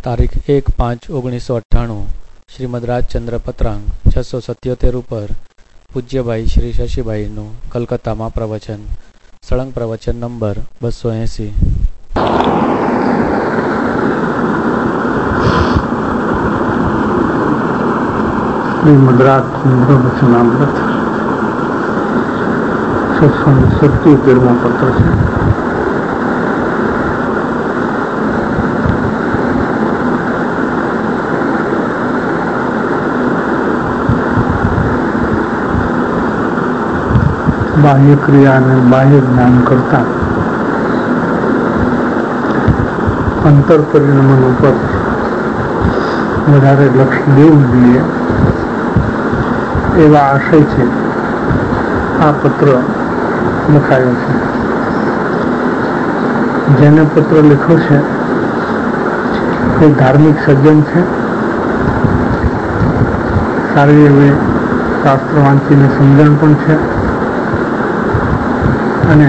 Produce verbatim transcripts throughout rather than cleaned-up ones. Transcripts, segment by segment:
તારીખ એક પાંચ ઓગણીસો અઠ્ઠાણું શ્રીમદ રાજચંદ્ર પત્રાંગ છસો સત્યોતેર ઉપર પૂજ્યભાઈ શ્રી શશીભાઈનું કલકત્તામાં પ્રવચન, સળંગ પ્રવચન નંબર બસો એંસી. શ્રીમદ રાજચંદ્ર વચનામૃત છસો ને સત્યોતેરમો પત્ર છે. બાહ્ય ક્રિયા અને બાહ્ય જ્ઞાન કરતા અંતર પરિણમન ઉપર વધારે લક્ષ્ય દેવું જોઈએ એવા આશય છે આ પત્ર લખાયો છે. જેને પત્ર લખ્યો છે એ ધાર્મિક સજ્જન છે. સારી એવી શાસ્ત્ર વાંચીને સમજણ પણ છે અને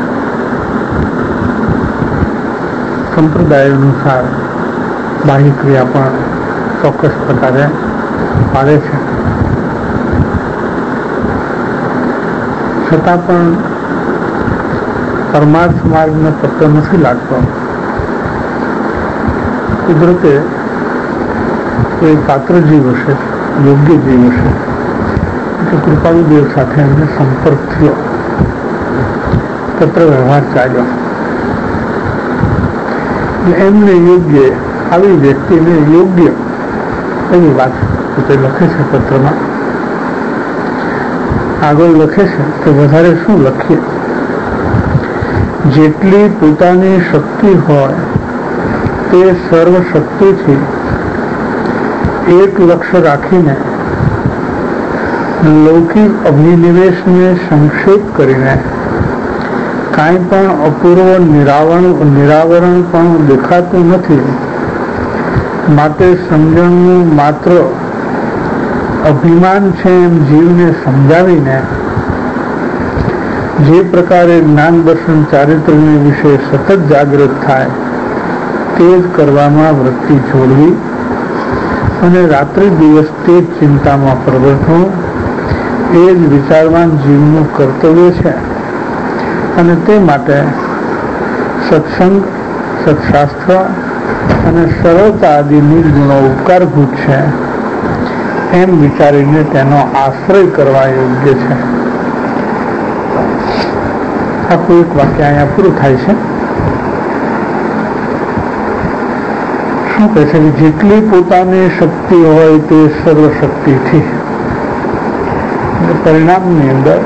સંપ્રદાય અનુસાર બાહ્ય ક્રિયા પણ ચોક્કસ પ્રકારે પાડે છે. છતાં પણ પરમાર્થ માર્ગનો પત્ર નથી લાગતો. કુદરતે કોઈ પાત્ર જીવ હશે, યોગ્ય જીવ હશે કે કૃપાળુ દેવ સાથે એમને સંપર્ક થયો, પત્ર વ્યવહાર ચાલ્યો. એમને યોગ્ય આવી વ્યક્તિને યોગ્ય એવી વાત પોતે લખે છે પત્રમાં. આગળ લખે છે કે વધારે શું લખીએ, જેટલી પોતાની શક્તિ હોય તે સર્વ શક્તિથી એક લક્ષ્ય રાખીને લૌકિક અભિનિવેશને સંક્ષેપ કરીને કાંઈ પણ અપૂર્વ નિરાવરણ નિરાવરણ પણ દેખાતું નથી. માટે સમજણનું માત્ર અભિમાન છે એમ જીવને સમજાવીને જે પ્રકારે જ્ઞાન દર્શન ચારિત્ર્યને વિશે સતત જાગૃત થાય તે જ કરવામાં વૃત્તિ જોડવી અને રાત્રિ દિવસ તે જ ચિંતામાં પ્રવર્તવું એ જ વિચારવાન જીવનું કર્તવ્ય છે. અને તે માટે સત્સંગ, સત્શાસ્ત્ર અને સરળતા આદિ નિર્ગુણો ઉપકારભૂત છે એમ વિચારીને તેનો આશ્રય કરવા યોગ્ય છે. આખું એક વાક્ય અહીંયા પૂરું થાય છે. શું કહે છે કે જેટલી પોતાની શક્તિ હોય તે સર્વ શક્તિથી. પરિણામની અંદર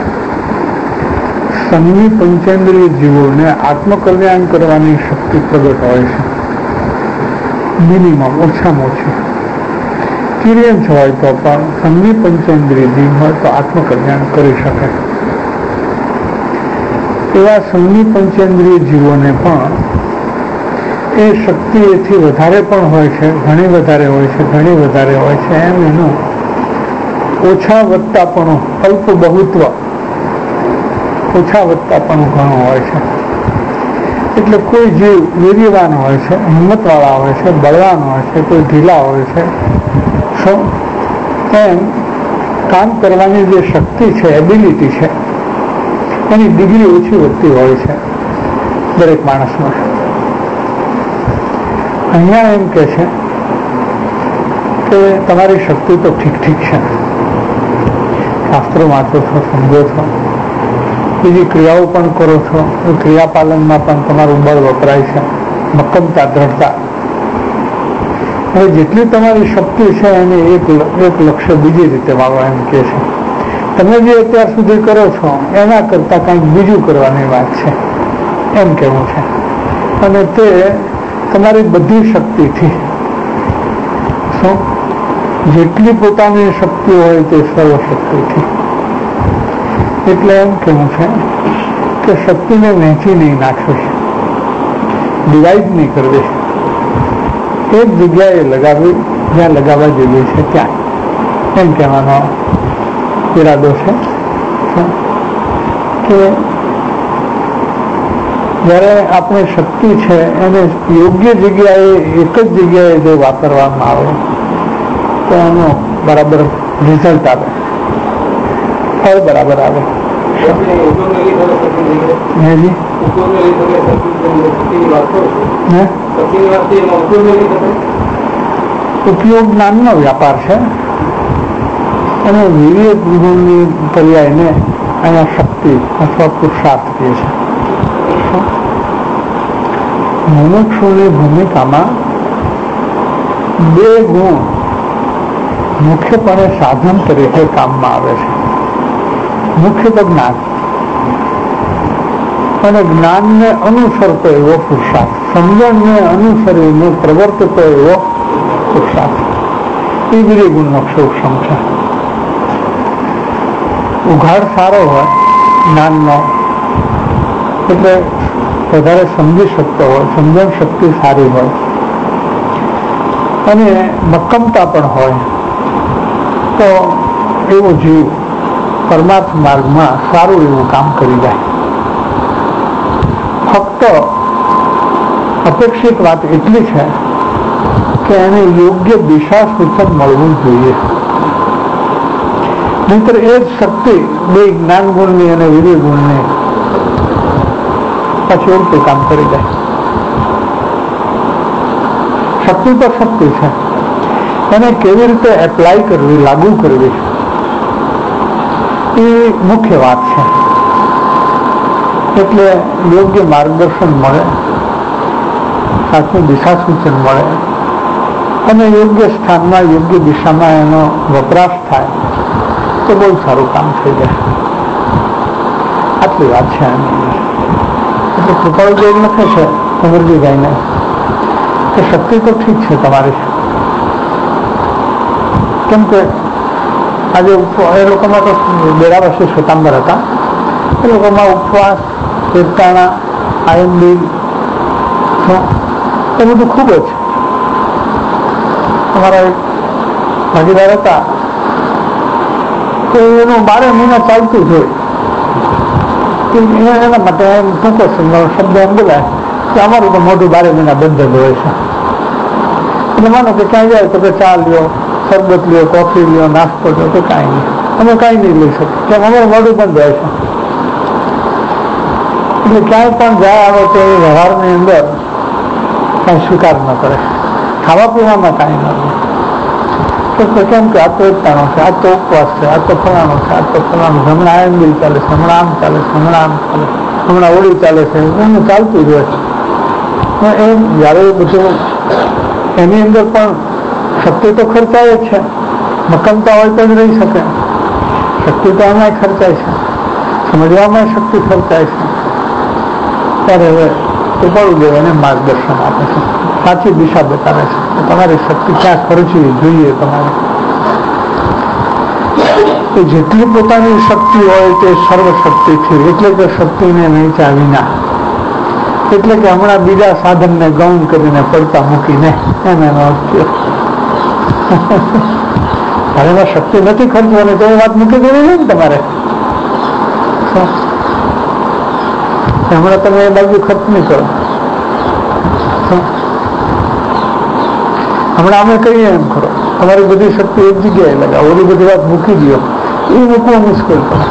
સંઘની પંચેન્દ્રિય જીવોને આત્મકલ્યાણ કરવાની શક્તિ પ્રગટ હોય છે. મિનિમમ, ઓછામાં ઓછી કિરિયન્સ હોય તો પણ સંઘની પંચેન્દ્રિય જીવ હોય તો આત્મકલ્યાણ કરી શકે. એવા સંઘની પંચેન્દ્રિય જીવોને પણ એ શક્તિ એથી વધારે પણ હોય છે, ઘણી વધારે હોય છે, ઘણી વધારે હોય છે. એમ એનું ઓછા વધતાપણું, અલ્પ બહુત્વ, ઓછા વધતાપણું ઘણું હોય છે. એટલે કોઈ જીવ વીર્યવાન હોય છે, હિંમતવાળા હોય છે, બળવાન હોય છે, કોઈ ઢીલા હોય છે. એમ કામ કરવાની જે શક્તિ છે, એબિલિટી છે, એની ડિગ્રી ઓછી વધતી હોય છે દરેક માણસમાં. અહીંયા એમ કે છે કે તમારી શક્તિ તો ઠીક ઠીક છે, શાસ્ત્રો વાંચો છો, સમજો છો, બીજી ક્રિયાઓ પણ કરો છો, એ ક્રિયાપાલનમાં પણ તમારું બળ વપરાય છે, મક્કમતા, દ્રઢતા. હવે જેટલી તમારી શક્તિ છે એને એક એક લક્ષ્ય બીજી રીતે વાળો એમ કે છે. તમે જે અત્યાર સુધી કરો છો એના કરતાં કંઈક બીજું કરવાની વાત છે એમ કહેવું છે. અને તે તમારી બધી શક્તિથી, શું જેટલી પોતાની શક્તિ હોય તે સર્વ શક્તિથી. એટલે એમ કહેવું છે કે શક્તિને વહેંચી નહીં નાખવી, ડિવાઈડ નહીં કરવી, એક જગ્યાએ લગાવવી જ્યાં લગાવવા જેવી છે ત્યાં, એમ કહેવાનો ઈરાદો છે. કે જ્યારે આપણી શક્તિ છે એને યોગ્ય જગ્યાએ એક જ જગ્યાએ જો વાપરવામાં આવે તો એનું બરાબર રિઝલ્ટ આવે, ફળ બરાબર આવે. ઉપયોગ જ્ઞાનનો વ્યાપાર છે અને વિવેક ગુણની પર્યાયને અહીંયા શક્તિ અથવા પુરુષાર્થ કહે છે. મુમુક્ષુની ભૂમિકામાં બે ગુણ મુખ્યપણે સાધન તરીકે કામમાં આવે છે. મુખ્ય તો જ્ઞાન અને જ્ઞાનને અનુસરતો એવો પુરુષાર્થ, સમજણને અનુસરીને પ્રવર્તતો એવો પુરુષાર્થ, એ વિવેક ગુણનો સૂક્ષ્મ છે. ઉઘાડ સારો હોય જ્ઞાનનો એટલે વધારે સમજી શકતો હોય, સમજણ શક્તિ સારી હોય અને મક્કમતા પણ હોય તો એવો જીવ પરમાર્થ માર્ગમાં સારું એવું કામ કરી જાય. ફક્ત અપેક્ષિત વાત એટલી છે કે એને યોગ્ય દિશા સૂચન મળવું જોઈએ, નહીતર એ જ શક્તિ બે જ્ઞાન ગુણની અને વિવેક ગુણની પછી ઉલટું કામ કરી જાય. શક્તિ તો શક્તિ છે, એને કેવી રીતે એપ્લાય કરવી, લાગુ કરવી એ મુખ્ય વાત છે. એટલે યોગ્ય માર્ગદર્શન મળે, સાચું દિશા સૂચન મળે અને યોગ્ય સ્થાનમાં યોગ્ય દિશામાં એનો વપરાશ થાય તો બહુ સારું કામ થઈ જાય. આટલી વાત છે. એટલે કૃપાળુદેવ લખે છે કુંવરજીભાઈને કે શક્તિ તો ઠીક છે તમારી, કેમ કે આજે એ લોકોમાં તો બેરાવસી શ્વેતાંબર હતા, એ લોકોમાં ઉપવાસ, કીર્તાણા, આયંબી એ બધું ખૂબ જ. અમારા એક ભાગીદાર હતા તો એનું બારે મહિના ચાલતું જ હોય. એના માટે એમ ટૂંકો શબ્દ એમ બોલાય કે અમારું તો મોઢું બારે મહિના બંધ જ હોય છે. એટલે માનો કે ક્યાં જાય તો કે ચા લ્યો, શરબત લ્યો, કોફી લ્યો, નાસ્તો લ્યો, તો કાંઈ નહીં, અમે કાંઈ નહીં લઈ શકીએ, કેમ અમારું મોઢું બંધ હોય છે. એટલે ક્યાંય પણ જાય આવે તો એ વ્યવહારની અંદર કાંઈ સ્વીકાર ન કરે, ખાવા પીવામાં કાંઈ ન કરે. કેમ કે આ તો એકતાનો છે, આ તો ઉપવાસ છે, આ તો ફલાણો છે, આ તો ફલાણું છે, હમણાં આયંબિલ ચાલે છે, હમણાં આમ ચાલે છે, હમણાં આમ ચાલે છે, હમણાં ઓળી ચાલે છે, એનું ચાલતું જ હોય છે. એ જ્યારે બધું એની અંદર પણ શક્તિ તો ખર્ચાય જ છે, મક્કમતા હોય તો જ રહી શકે. શક્તિ તો એમાં ખર્ચાય છે, સમજવામાં શક્તિ ખર્ચાય છે. ત્યારે હવે કૃપાળુદેવ એને માર્ગદર્શન આપે છે, સાચી દિશા બતાવે છે કે તમારી શક્તિ ક્યાં ખર્ચવી જોઈએ. તમારે તો જેટલી પોતાની શક્તિ હોય તે સર્વશક્તિ છે, એટલે કે શક્તિને વહેંચ્યા વિના, એટલે કે હમણાં બીજા સાધનને ગૌણ કરીને પડતા મૂકીને એમ એનો અર્થ છે. એમાં શક્તિ નથી ખર્ચવાની તો એ વાત મૂકી દેવી નહીં ને તમારે. હમણાં તમે એ બાજુ ખર્ચ નહીં કરો. હમણાં અમે કહીએ એમ ખરો, તમારી બધી શક્તિ એક જગ્યાએ લગાવો, ઓલી બધી વાત મૂકી દો, એ મૂકવું મુશ્કેલ પડે.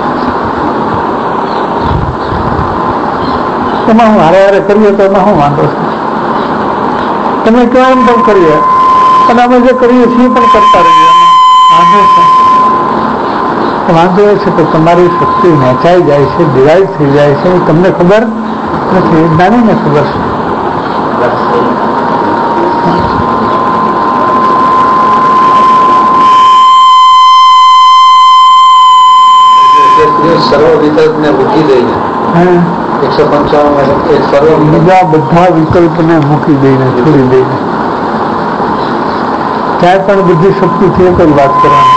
એમાં હું હારે હારે કરીએ તો એમાં શું વાંધો છે? તમે કહો એમ પણ કરીએ અને અમે જે કરીએ છીએ પણ કરતા રહીએ, વાંધો છે. વાંધો એ છે કે તમારી શક્તિ વહેંચાઈ જાય છે, ડિવાઈડ થઈ જાય છે, એ તમને ખબર નથી, એ જ્ઞાનીને ખબર છે. સર્વ વિકલ્પને મૂકી દઈને એકસો પંચાવન બીજા બધા વિકલ્પને મૂકી દઈને, છોડી દઈને ત્યાં પણ બુદ્ધિ શક્તિથી એક જ વાત કરવાની.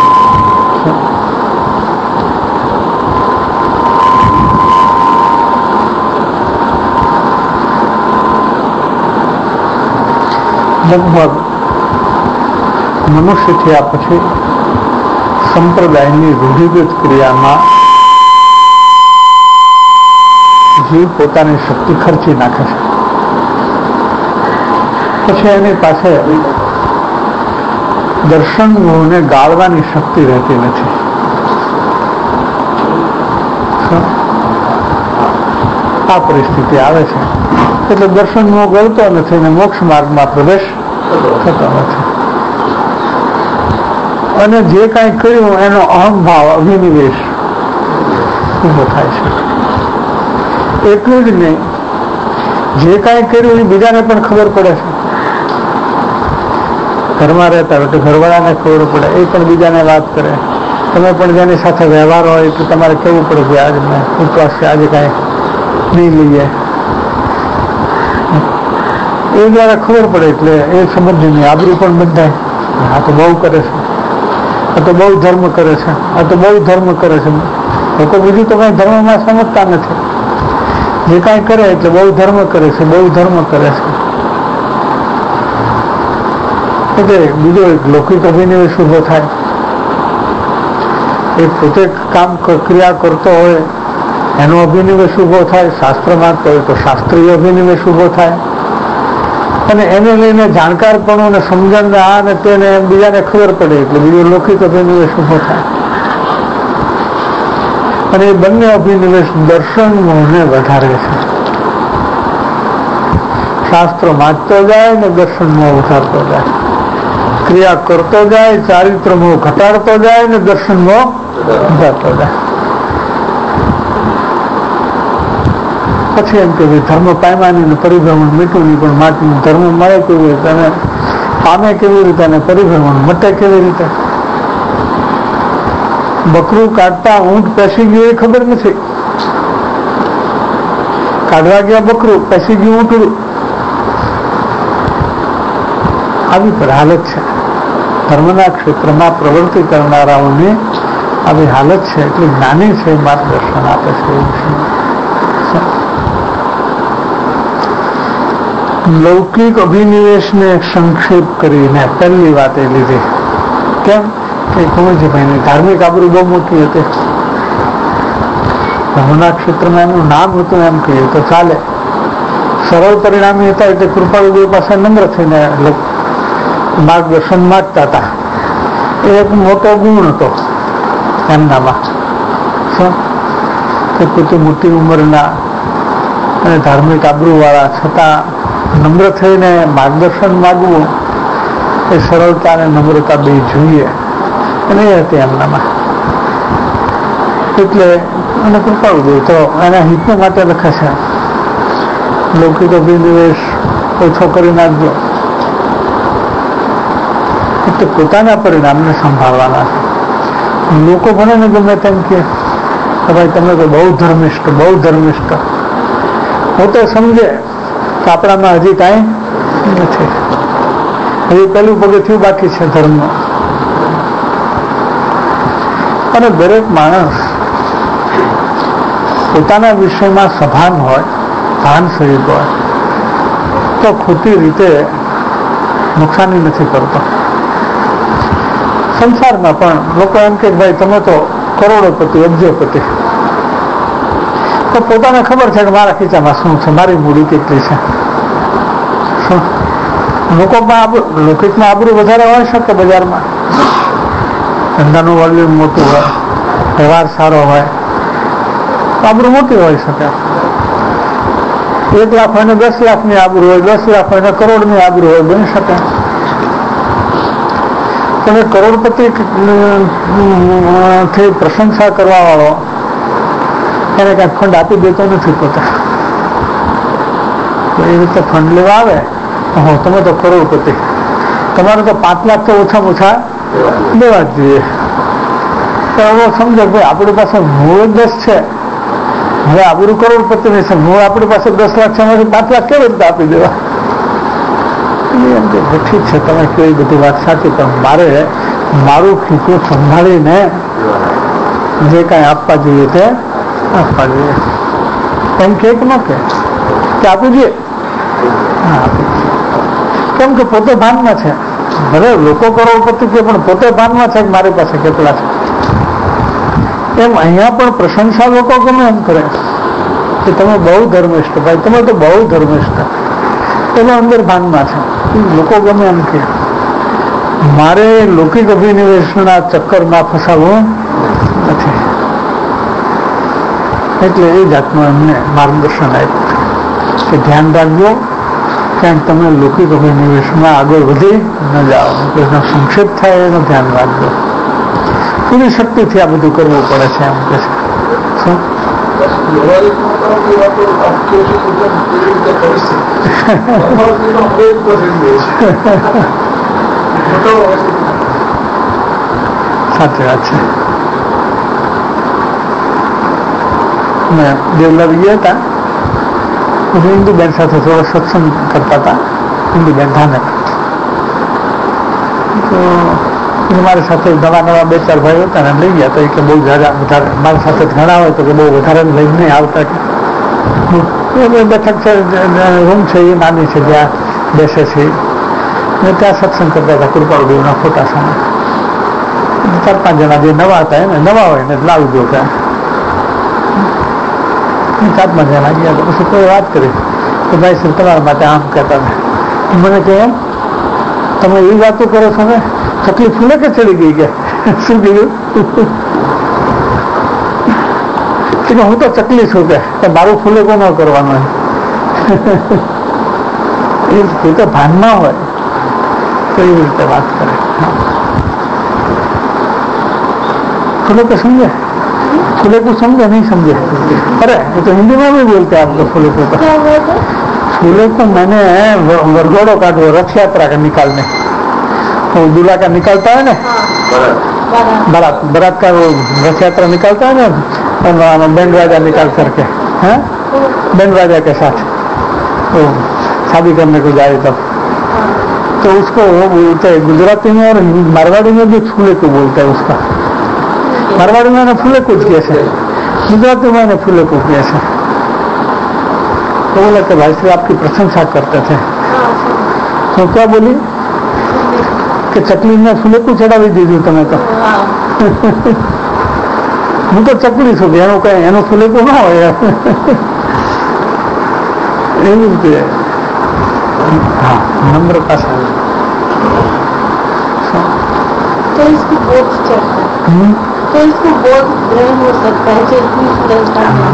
લગભગ મનુષ્ય થયા પછી સંપ્રદાયની રૂઢિગત ક્રિયામાં જીવ પોતાની શક્તિ ખર્ચી નાખે છે. પછી એની પાસે દર્શન મોહને ગાળવાની શક્તિ રહેતી નથી. આ પરિસ્થિતિ આવે છે એટલે દર્શન મોહ ગળતો નથી અને મોક્ષ માર્ગમાં પ્રવેશ થતો નથી. અને જે કાંઈ કર્યું એનો અહંભાવ અભિનિવેશ ઉભો થાય છે. એટલું જ નહીં, જે કાંઈ કર્યું એ બીજાને પણ ખબર પડે છે. ઘરમાં રહેતા હોય તો ઘરવાળાને ખબર પડે, એ પણ બીજાને વાત કરે. તમે પણ જેની સાથે વ્યવહાર હોય તો તમારે કહેવું પડે કે આજે મેં ઉપવાસ છે, આજે કાંઈ નહીં લઈએ. એ દ્વારા ખબર પડે એટલે એ સમજે નહીં, આબરૂ પણ બંધાય. આ તો બહુ કરે છે, આ તો બહુ ધર્મ કરે છે, આ તો બહુ ધર્મ કરે છે. લોકો બીજું તો કઈ ધર્મમાં સમજતા નથી. જે કાંઈ કરે એટલે બહુ ધર્મ કરે છે, બહુ ધર્મ કરે છે. એટલે બીજો એક લૌકિક અભિનિવેશ ઉભો થાય. એ પોતે કામ ક્રિયા કરતો હોય એનો અભિનિવેશ ઉભો થાય, શાસ્ત્ર માનતો હોય તો શાસ્ત્રીય અભિનિવેશ ઉભો થાય. અને એને લઈને જાણકારપણું અને સમજણ આ ને તેને બીજાને ખબર પડે એટલે બીજો લૌકિક અભિનિવેશ ઉભો થાય. અને એ બંને અભિનિવેશ દર્શન મોહને વધારે છે. શાસ્ત્ર વાંચતો જાય ને દર્શન મોહ વધારતો જાય, ક્રિયા કરતો જાય, ચારિત્ર મોહ ઘટાડતો જાય ને દર્શન મોહ વધારતો જાય. પછી એમ કે ધર્મ પામ્યાની પરિભ્રમણ મીઠું નહીં, પણ માટી ધર્મ મળે કેવી રીતે અને પામે કેવી રીતે અને પરિભ્રમણ મટે કેવી રીતે. બકરું કાઢતા ઊંટ પેસી ગયું એ ખબર નથી. કાઢવા ગયા બકરું, પેસી ગયું ઊંટડું. આવી પર હાલત છે ધર્મના ક્ષેત્રમાં પ્રવૃત્તિ કરનારાઓની. આવી હાલત છે એટલે જ્ઞાની છે માર્ગદર્શન આપે છે. લૌકિક અભિનિવેશને સંક્ષેપ કરીને પહેલી વાત એ લીધી. કેમ કે કુંવરજીભાઈની ધાર્મિક આબરૂ બહુ મોટી હતી. ધર્મના ક્ષેત્રમાં એમનું નામ હતું એમ કહીએ તો ચાલે. સરળ પરિણામી હતા એટલે કૃપાળુદેવ પાસે નમ્ર થઈને માર્ગદર્શન માંગતા હતા. એ એક મોટો ગુણ હતો એમનામાં. શું કે પોતે મોટી ઉંમરના અને ધાર્મિક આબરૂ વાળા છતાં નમ્ર થઈને માર્ગદર્શન માગવું એ સરળતા અને નમ્રતા બે જોઈએ અને એ હતી એમનામાં. એટલે અને કૃપાળુદેવ તો એના હિતને માટે લખે છે લૌકિક અભિનિવેશ ઓછો કરી નાખજો. એટલે પોતાના પરિણામને સંભાળવાના છે. લોકો ભલે ને ગમે તેમ કે ભાઈ તમે તો બહુ ધર્મિષ્ઠ બહુ ધર્મિષ્ઠ, હું તો સમજે કે આપણામાં હજી કાંઈ નથી, હજી પેલું પગથિયું બાકી છે ધર્મ. અને દરેક માણસ પોતાના વિષયમાં સભાન હોય, ભાન સહિત હોય તો ખોટી રીતે નુકસાની નથી કરતો. સંસારમાં પણ લોકો એમ કે ભાઈ તમે તો કરોડોપતિ અબજોપતિ, તો પોતાને ખબર છે કે મારા ખીચામાં શું છે, મારી મૂડી કેટલી છે. શું લોકોમાં લૌકિકમાં આબરૂ વધારે હોય શકે, બજારમાં ધંધાનું વોલ્યુમ મોટું હોય, વ્યવહાર સારો હોય, આબરૂ મોટી હોઈ શકે. એક લાખ હોય ને દસ લાખની આબરૂ હોય, દસ લાખ હોય ને કરોડની આબરૂ હોય, બની શકે. તમે કરોડપતિ થી પ્રશંસા કરવા વાળો એને કઈ ફંડ આપી દેતો નથી પોતે. એ રીતે ફંડ લેવા આવે હો તમે તો કરોડપતિ, તમારે તો પાંચ લાખ તો ઓછામાં ઓછા દેવા જ જોઈએ. તો હવે સમજો ભાઈ આપણી પાસે મૂળ દસ છે, હવે આપણું કરોડપતિ નહીં છે, મૂળ આપણી પાસે દસ લાખ છે, એમાંથી પાંચ લાખ કેવી રીતે આપી દેવા. એમ કે ઠીક છે તમે કેવી બધી વાત સાચી, પણ મારે મારું ખીચું સંભાળીને જે કાંઈ આપવા જોઈએ તે આપવા જોઈએ. એમ કે ન કે આપવું જોઈએ, હા આપવું. કેમ કે પોતે ભાનમાં છે, ભલે લોકો કરોડપતિ છે પણ પોતે ભાનમાં છે કે મારી પાસે કેટલા છે. એમ અહીંયા પણ પ્રશંસા લોકો ગમે એમ કરે, કે તમે બહુ ધર્મિષ્ઠ, ભાઈ તમે તો બહુ ધર્મિષ્ઠ, એનો અંદર ભાનમાં છે. લોકો ગમે એમ કે મારે લૌકિક અભિનિવેશના ચક્કરમાં ફસાવવું નથી. એટલે એ જાતનું એમને માર્ગદર્શન આપ્યું કે ધ્યાન રાખજો ક્યાંક તમે લૌકિક અભિનિવેશમાં આગળ વધી ન જાઓ, એનો સંક્ષેપ થાય એનું ધ્યાન રાખજો. પૂરી શક્તિથી આ બધું કરવું પડે છે એમ કે છે. શું સાચી વાત છે. મેં દેવલા ગયા હતા, હિન્દુ બેન સાથે થોડો સત્સંગ કરતા હતા. હિન્દુ બેન ધાનક તો મારી સાથે નવા નવા બે ચાર ભાઈઓ હતા ને લઈ ગયા. તો એ કે બહુ વધારે મારી સાથે ઘણા હોય તો કે બહુ વધારે લઈને નહીં આવતા. કે બેઠક છે, રૂમ છે એ નાની છે જ્યાં બેસે છે, ને ત્યાં સત્સંગ કરતા હતા કૃપાળુદેવના ફોટા સામે. ચાર પાંચ જણા જે નવા હતા એને નવા હોય ને લાવી દો ત્યાં. ચાર પાંચ જણા ગયા તો પછી કોઈ વાત કરી કે ભાઈ સર તમારા માટે આમ કહેતા હતા. મને કહે એમ તમે એ વાતો કરો છો ને, તકલીફ ફૂલે કે ચડી ગઈ ગયા? શું કીધું? કે હું તો ચકલી છું કે મારું ફૂલે કો ન કરવાનું. એ રીતે ભાનમાં હોય તો એવી રીતે વાત કરે. फूले को समझे? फूले को समझे नहीं समझे? अरे ये तो हिंदी में भी बोलते हैं आप लोग फूले को. फूले को मैंने वरघोड़ो का जो रथ यात्रा का निकालने, वो दूल्हा का निकालता है ना, बारात बारात का वो रथ यात्रा निकालता है ना, बैंड राजा निकाल करके, हैं बैंड राजा के साथ तो शादी करने को जाए तब तो उसको वो बोलते हैं गुजराती में और मारवाड़ी में भी फूले को बोलते हैं उसका. मारवाड़ी में फूले कूद किए थे, गुजराती में फूले कूद किए थे. तो बोला कि भाई साहब आपकी प्रशंसा करते थे. तो क्या बोली कि चकली में फूले को चढ़ावी दीधું તમે તો. હું તો ચકલી છું, એનું કઈ એનું ફૂલે તો ના હોય. એવી રીતે हाँ नम्रता से. तो इसको बोध चढ़ता है, तो इसको बोध ग्रहण हो सकता है जो इतनी सुंदरता है.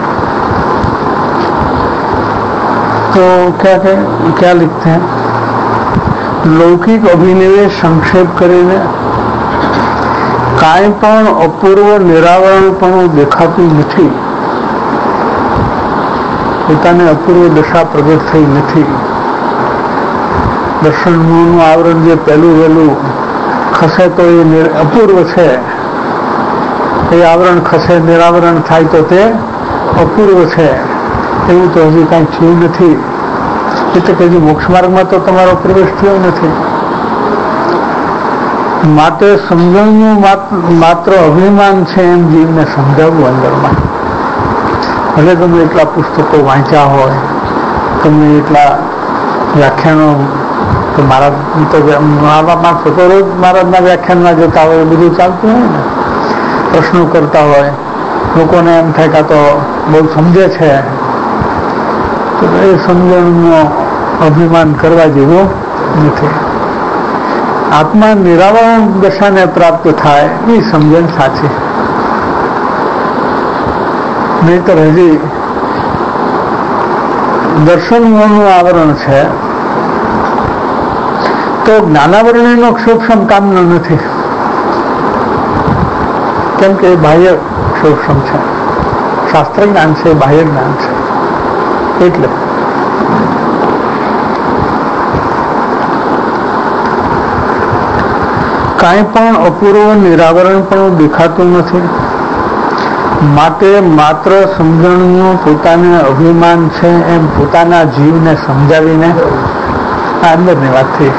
तो क्या क्या क्या लिखते हैं? लौकिक अभिनिवेश संक्षेप કરીને કાંઈ પણ અપૂર્વ નિરાવરણપણું દેખાતું નથી. પોતાને અપૂર્વ દશા પ્રગટ થઈ નથી. દર્શનનું આવરણ જે પહેલું વહેલું ખસે તો એ અપૂર્વ છે, એ આવરણ ખસે નિરાવરણ થાય તો તે અપૂર્વ છે. એવું તો હજી કાંઈ થયું નથી. એટલે કે હજી મોક્ષ માર્ગમાં તો તમારો પ્રવેશ થયો નથી. માટે સમજણનું માત્ર અભિમાન છે એમ જીવને સમજાવવું અંદરમાં. ભલે તમે એટલા પુસ્તકો વાંચ્યા હોય, તમે એટલા વ્યાખ્યાનો તો મહારાજ તો માણસો તો રોજ મહારાજના વ્યાખ્યાનમાં જતા હોય, બધું ચાલતું હોય ને, પ્રશ્નો કરતા હોય, લોકોને એમ થાય કે તો બહુ સમજે છે. તો એ સમજણનો અભિમાન કરવા જેવો નથી. આત્મા નિરાવરણ દશાને પ્રાપ્ત થાય એ સમજણ સાચી. નહીતર હજી દર્શનનું આવરણ છે તો જ્ઞાનાવરણીનો ક્ષોક્ષમ કામનો નથી. કેમ કે એ બાહ્ય ક્ષોક્ષમ છે. શાસ્ત્ર જ્ઞાન છે, બાહ્ય જ્ઞાન છે. એટલે કાંઈ પણ અપૂર્વ નિરાવરણ પણ દેખાતું નથી. માટે માત્ર સમજણનું પોતાને અભિમાન છે એમ પોતાના જીવને સમજાવીને આ અંદરની વાત થઈ.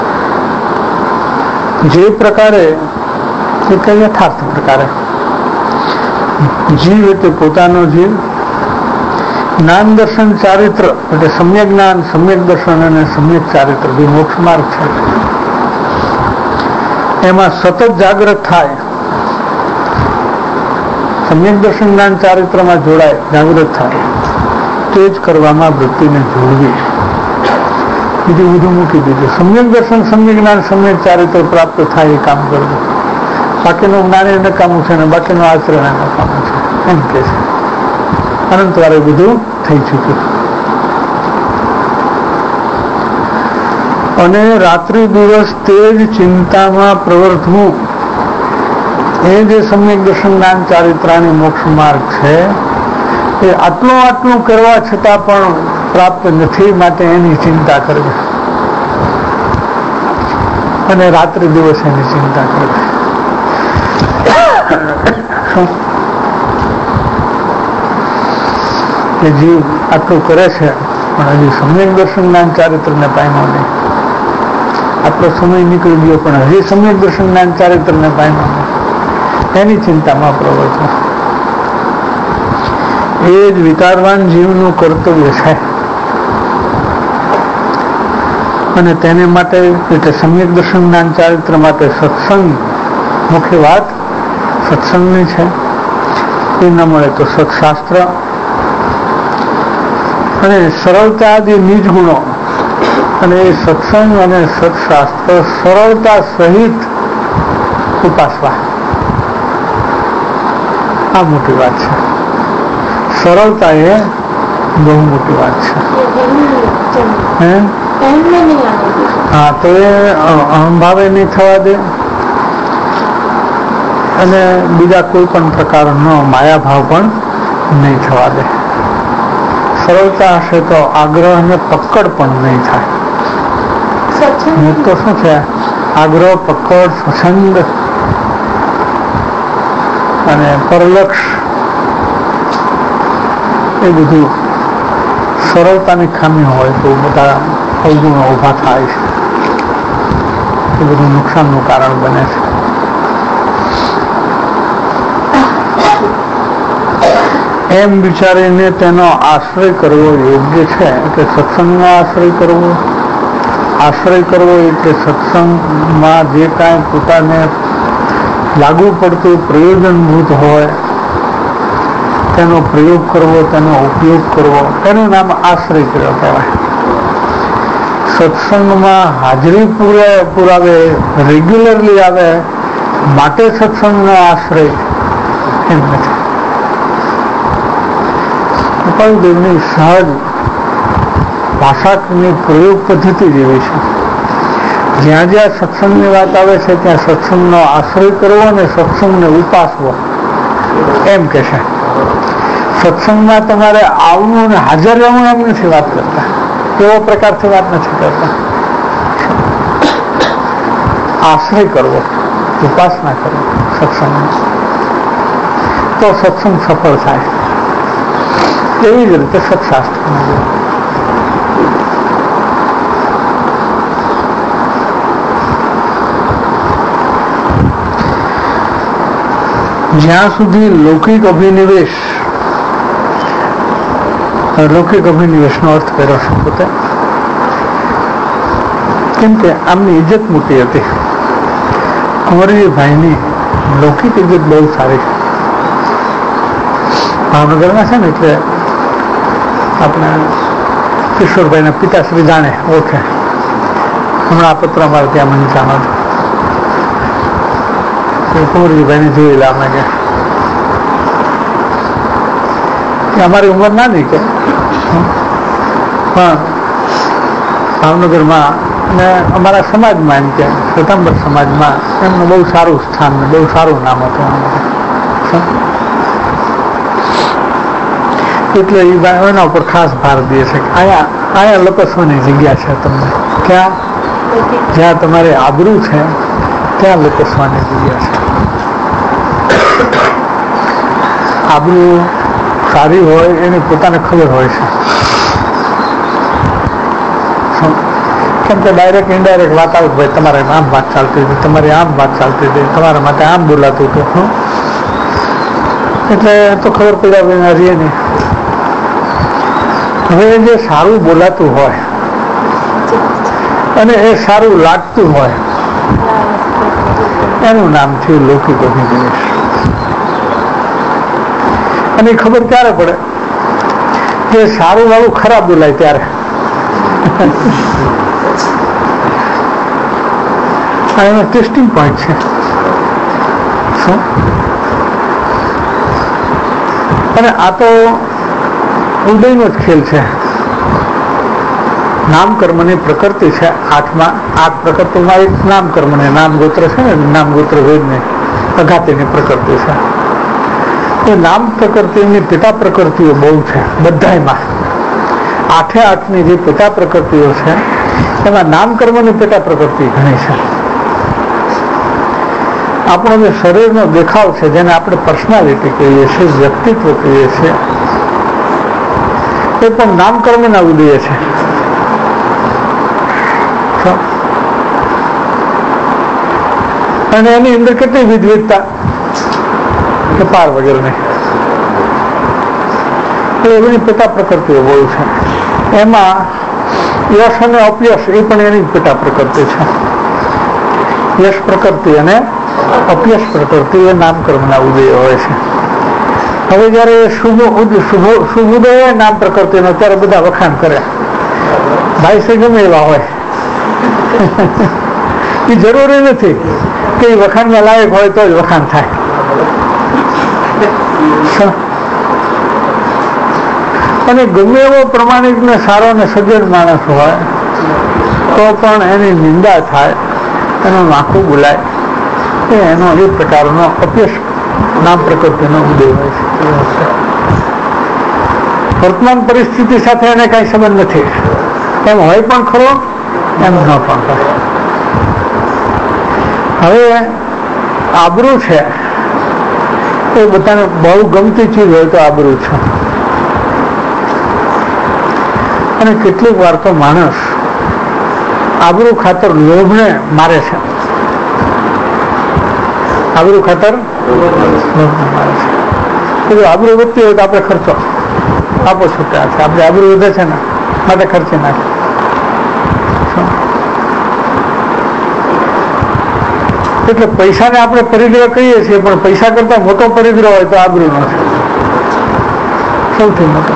જે પ્રકારે એટલે યથાર્થ પ્રકારે જીવ એટલે પોતાનો જીવ, જ્ઞાન દર્શન ચારિત્ર એટલે સમ્યક જ્ઞાન, સમ્યક દર્શન અને સમ્યક ચારિત્ર જે મોક્ષ માર્ગ છે એમાં સતત જાગૃત થાય. સમ્યક દર્શન જ્ઞાન ચારિત્રમાં જોડાય, જાગૃત થાય. તે જ કરવામાં વૃત્તિને જોડવી. બીજું બધું મૂકી દીધું. સમ્યક દર્શન, સમ્યક જ્ઞાન, સમ્યક ચારિત્ર પ્રાપ્ત થાય એ કામ કરવું. બાકીનું જ્ઞાન એ નકામું છે ને બાકીનું આચરણ એ નકામું છે એમ કે છે. અનંત વારે બધું થઈ ચૂક્યું. અને રાત્રિ દિવસ તે જ ચિંતામાં પ્રવર્તવું એ જે સમ્યક દર્શન, જ્ઞાન, ચારિત્રાની મોક્ષ માર્ગ છે એ આટલું આટલું કરવા છતાં પણ પ્રાપ્ત નથી, માટે એની ચિંતા કરવી અને રાત્રિ દિવસ એની ચિંતા કરવી. કે જીવ આટલું કરે છે પણ હજી સમ્યક દર્શન, જ્ઞાન, ચારિત્રને પામ્યો નહીં. આટલો સમય નીકળી ગયો પણ હજી સમ્યક દર્શન, જ્ઞાન, ચારિત્રને પામ્યો નહીં. એની ચિંતામાં પ્રવર્તવું એ જ વિકારવાન જીવનું કર્તવ્ય છે. અને તેને માટે એટલે સમ્યક દર્શન, જ્ઞાન, ચારિત્ર માટે સત્સંગ મુખ્ય વાત સત્સંગની છે. એ ન મળે તો સત્શાસ્ત્ર અને સરળતા આદિ નીચ ગુણો અને એ સત્સંગ અને સત્શાસ્ત્ર સરળતા સહિત ઉપાસવા. આ મોટી વાત છે. સરળતા એ બહુ મોટી વાત છે. હે હા, તો એ અહંભાવે નહીં થવા દે અને બીજા કોઈ પણ પ્રકારનો માયાભાવ પણ નહીં થવા દે. સરળતા હશે તો આગ્રહ અને પકડ પણ નહીં થાય. તો શું છે આગ્રહ, પકડ, સ્વચ્છંદ અને પરલક્ષ એ બધું સરળતાની ખામી હોય તો બધા અવગુણો ઊભા થાય છે. એ બધું નુકસાનનું કારણ બને છે. એમ વિચારીને તેનો આશ્રય કરવો યોગ્ય છે કે સત્સંગનો આશ્રય કરવો. આશ્રય કરવો એટલે સત્સંગમાં જે કાંઈ પોતાને લાગુ પડતું પ્રયોજનભૂત હોય તેનો પ્રયોગ કરવો, તેનો ઉપયોગ કરવો, તેનું નામ આશ્રય કર્યો કહેવાય. સત્સંગમાં હાજરી પૂરે પુરાવે, રેગ્યુલરલી આવે માટે સત્સંગનો આશ્રય એમ નથી. કૃપાળુદેવની સહજ ભાષાની પ્રયોગ પદ્ધતિ જેવી છે. જ્યાં જ્યાં સત્સંગની વાત આવે છે ત્યાં સત્સંગનો આશ્રય કરવો અને સત્સંગને ઉપાસવો એમ કે છે. સત્સંગમાં તમારે આવવું અને હાજર રહેવું એમ નથી વાત કરતા, એવો પ્રકારથી વાત નથી કરતા. આશ્રય કરવો, ઉપાસના કરવો સત્સંગ, તો સત્સંગ સફળ થાય. એવી જ રીતે સત્શાસ્ત્ર જ્યાં સુધી લૌકિક અભિનિવેશ, લૌકિક અભિનિવેશનો અર્થ કર્યો છે પોતે, કેમ કે આમની ઇજ્જત મોટી હતી. કુંવરજીભાઈની લૌકિક ઇજ્જત બહુ સારી છે. ભાવનગરમાં છે ને એટલે આપણે કિશોરભાઈના પિતાશ્રી જાણે, ઓળખે. હમણાં આ પત્ર અમારે ત્યાં મંચામાં કુંવરજીભાઈને જોયેલા અમે કે અમારી ઉંમર ના નહીં કે પણ ભાવનગરમાં અને અમારા સમાજમાં એમ કે સતંબર સમાજમાં એમનું બહુ સારું સ્થાન, બહુ સારું નામ હતું. એટલે એ એના ઉપર ખાસ ભાર દે છે કે અહીંયા અહીંયા લપસવાની જગ્યા છે તમને. ક્યાં? જ્યાં તમારે આબરૂ છે ત્યાં લપસવાની જગ્યા છે. આબરૂ સારી હોય એની પોતાને ખબર હોય છે. કેમ કે ડાયરેક્ટ ઇનડાયરેક્ટ વાત આવે, ભાઈ તમારે આમ વાત ચાલતી હતી, તમારી આમ વાત ચાલતી હતી, તમારા માટે આમ બોલાતું હતું, એટલે તો ખબર પડ્યા વિના રહીએ નહીં. હવે જે સારું બોલાતું હોય અને એ સારું લાગતું હોય એનું નામ થયું લૌકિક અભિનિવેશ. અને ખબર ક્યારે પડે? એ સારું વાળું ખરાબ બોલાય ત્યારે એનો ટેસ્ટિંગ પોઈન્ટ છે. શું? અને આ તો ઉદયનો જ ખેલ છે. નામ કર્મની પ્રકૃતિ છે આઠમાં. આઠ પ્રકૃતિમાં એક નામ કર્મને નામ ગોત્ર છે ને, નામ ગોત્ર વેદની અઘાતીની પ્રકૃતિ છે. એ નામ પ્રકૃતિની પેટા પ્રકૃતિઓ બહુ છે બધામાં. આઠે આઠની જે પેટા પ્રકૃતિઓ છે એમાં નામ કર્મની પેટા પ્રકૃતિ ઘણી છે. આપણો જે શરીરનો દેખાવ છે જેને આપણે પર્સનાલિટી કહીએ છીએ, વ્યક્તિત્વ કહીએ છીએ, એ પણ નામ કર્મના ઉદય છે. અને એની અંદર કેટલી વિવિધતા કે પાર વગર નહીં. એની પેટા પ્રકૃતિઓ બહુ છે. એમાં યશ અને અપયશ એ પણ એની પેટા પ્રકૃતિ છે. યશ પ્રકૃતિ અને અપયશ પ્રકૃતિ એ નામકર્મના ઉદય હોય છે. હવે જયારે શુભ શુભ શુભ ઉદય હોય નામ પ્રકૃતિનો ત્યારે બધા વખાણ કરે. ભાઈ છે ગમે એવા હોય એ જરૂરી નથી કે એ વખાણમાં લાયક હોય તો જ વખાણ થાય. અને ગમે એવો પ્રમાણિક ને સારો ને સજ્જન માણસ હોય તો પણ એની નિંદા થાય, એનું નાખું બોલાય, એ એનો એ પ્રકારનો અપયશ નામ પ્રકૃતિનો ઉદય હોય છે. વર્તમાન પરિસ્થિતિ સાથે એને કઈ સંબંધ નથી. એમ હોય પણ ખરો, એમ ન પણ ખરો. હવે આબરૂ છે એ બધાને બહુ ગમતી ચીજ હોય તો આબરૂ છે. અને કેટલીક વાર તો માણસ આબરૂ ખાતર લોભને મારે છે. આબરૂ ખાતર લોભને મારે છે. જો આબરૂ વધતી હોય તો આપણે ખર્ચો આપો છૂટ્યા છે. આપણે આબરૂ વધે છે ને માટે ખર્ચી નાખે. એટલે પૈસાને આપણે પરિગ્રહ કહીએ છીએ, પણ પૈસા કરતા મોટો પરિગ્રહ હોય તો આબરૂ નથી. સૌથી મોટો.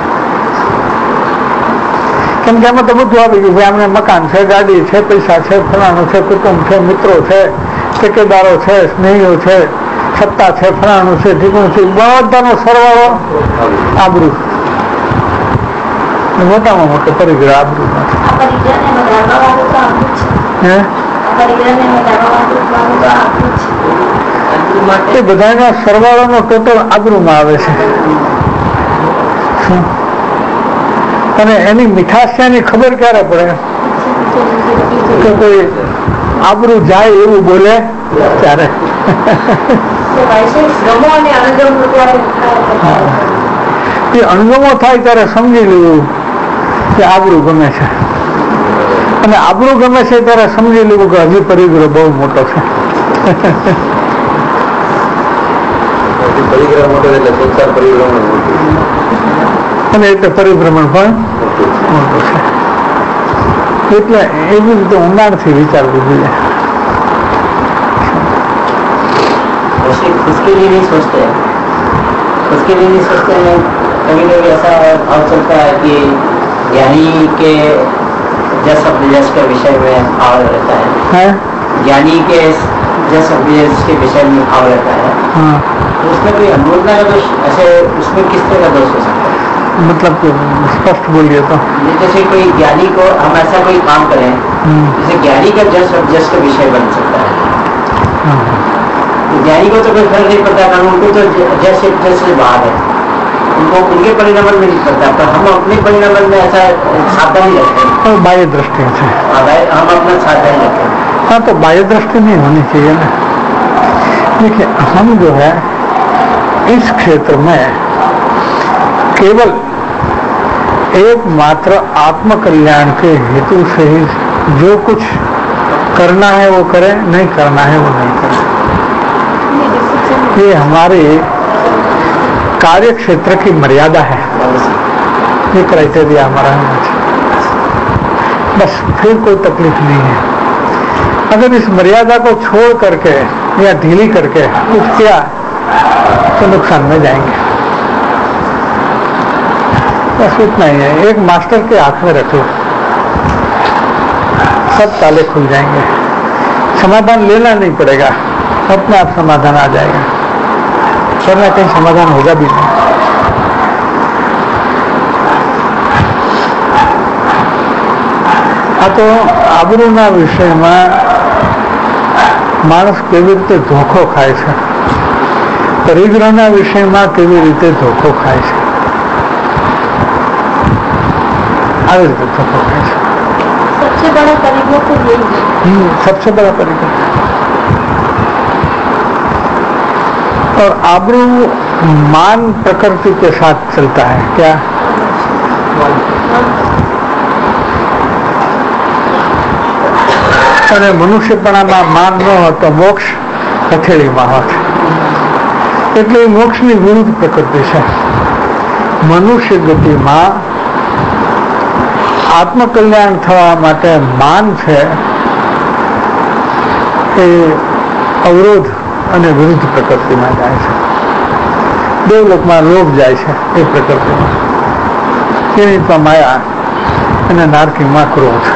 કેમ કે એમાં તો બધું આવી ગયું. ભાઈ અમને મકાન છે, ગાડી છે, પૈસા છે, ફલાણું છે, કુટુંબ છે, મિત્રો છે, ઠેકેદારો છે, સ્નેહીઓ છે, સત્તા છે, ફલાણું છે, ઠીકણું છે, બધાનો સરવાળો આબરૂ. મોટામાં મોટો પરિગ્રહ આબરૂ નથી. હે એ બધાના સરવાળાનો ટોટલ આબરૂમાં આવે છે. અને એની મીઠાશ છે એની ખબર ક્યારે પડે કે કોઈ આબરૂ જાય એવું બોલે ત્યારે. એ અણગમો થાય ત્યારે સમજી લેવું કે આબરૂ ગમે છે. અને આબરૂ ગમે છે ત્યારે સમજી લેવું કે હજી પરિગ્રહ બહુ મોટો છે. પરિગ્રહ મોટો એટલે સંસાર પરિભ્રમણ મોટું, અને એટલે પરિભ્રમણ પણ મોટું છે. એટલે એવી રીતે ઊંડાણથી વિચારવું જોઈએ. उसके लिए नहीं सोचते हैं, उसके लिए नहीं सोचते हैं. कभी कभी ऐसा भाव चलता है कि ज्ञानी के जस अभ्यस के विषय में भाव रहता है, है? ज्ञानी के जस अभ्यस के विषय में भाव रहता है. हाँ. तो उसमें कोई अनुमोदना का दोष, ऐसे उसमें किस तरह का दोष हो सकता है? मतलब तो स्पष्ट बोलिए तो. जैसे कोई ज्ञानी को हम ऐसा कोई काम करें, जैसे ज्ञानी का जस अभ्यस का विषय बन सकता है. हाँ. तो ज्ञानी को तो कोई फर्क नहीं पड़ता, कारण उनको तो जस अभ्यस से बाहर है, उनको उनके परिणाम में नहीं पड़ता. पर हम अपने परिणाम में ऐसा सावधानी रखते हैं. और बाह्य दृष्टि से हम अपना सावधानी रखते हैं. हाँ, तो बाह्य दृष्टि नहीं होनी चाहिए ना. देखिए हम जो है इस क्षेत्र में केवल एकमात्र आत्म कल्याण के हेतु से ही जो कुछ करना है वो करें, नहीं करना है वो नहीं करें. ये हमारे कार्य क्षेत्र की मर्यादा है. ये क्राइटेरिया हमारा है. बस फिर कोई तकलीफ नहीं है. अगर इस मर्यादा को छोड़ करके या ढीली करके कुछ किया तो नुकसान में जाएंगे. बस इतना ही है। एक मास्टर के हाथ में रख लो, सब ताले खुल जाएंगे, समाधान लेना नहीं पड़ेगा, अपने आप समाधान आ जाएगा, वरना कहीं समाधान होगा भी नहीं। आ तो આબરૂના વિષયમાં માણસ કેવી રીતે ધોખો ખાય છે, પરિગ્રહના વિષયમાં કેવી રીતે ધોખો ખાય છે, આવી રીતે ધોખો ખાય છે। सबसे बड़ा परिग्रह तो यही है। सबसे बड़ा परिग्रह। और आबरू मान प्रकृति के साथ चलता है। क्या? અને મનુષ્યપણામાં માન ન હોય તો મોક્ષ હથેળીમાં હોત, એટલે મોક્ષની વિરુદ્ધ પ્રકૃતિ છે। મનુષ્ય ગતિમાં આત્મકલ્યાણ થવા માટે માન છે એ અવરોધ અને વિરુદ્ધ પ્રકૃતિમાં જાય છે। દેવલોકમાં લોભ જાય છે એ પ્રકૃતિમાં, કિરીટમાં માયા અને નારકીમાં ક્રોધ।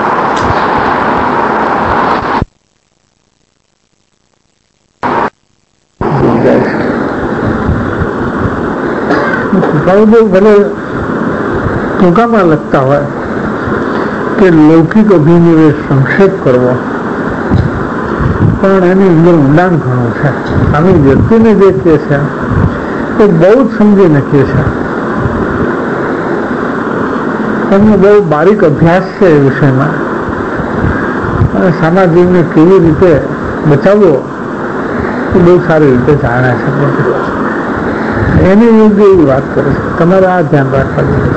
ભલે ટૂંકામાં લખતા હોય કે લૌકિક અભિનિવેશ સંક્ષેપ કરવો, પણ એની અંદર ઊંડાણ ઘણું છે। આની વ્યક્તિને જે કહે છે એ બહુ જ સમજી નાખીએ છે, એમનો બહુ બારીક અભ્યાસ છે એ વિષયમાં, અને સામાજિકને કેવી રીતે બચાવવો એ બહુ સારી રીતે જાણે છે। એની યોગ્ય એવી વાત કરે છે, તમારે આ ધ્યાન રાખવા જોઈએ।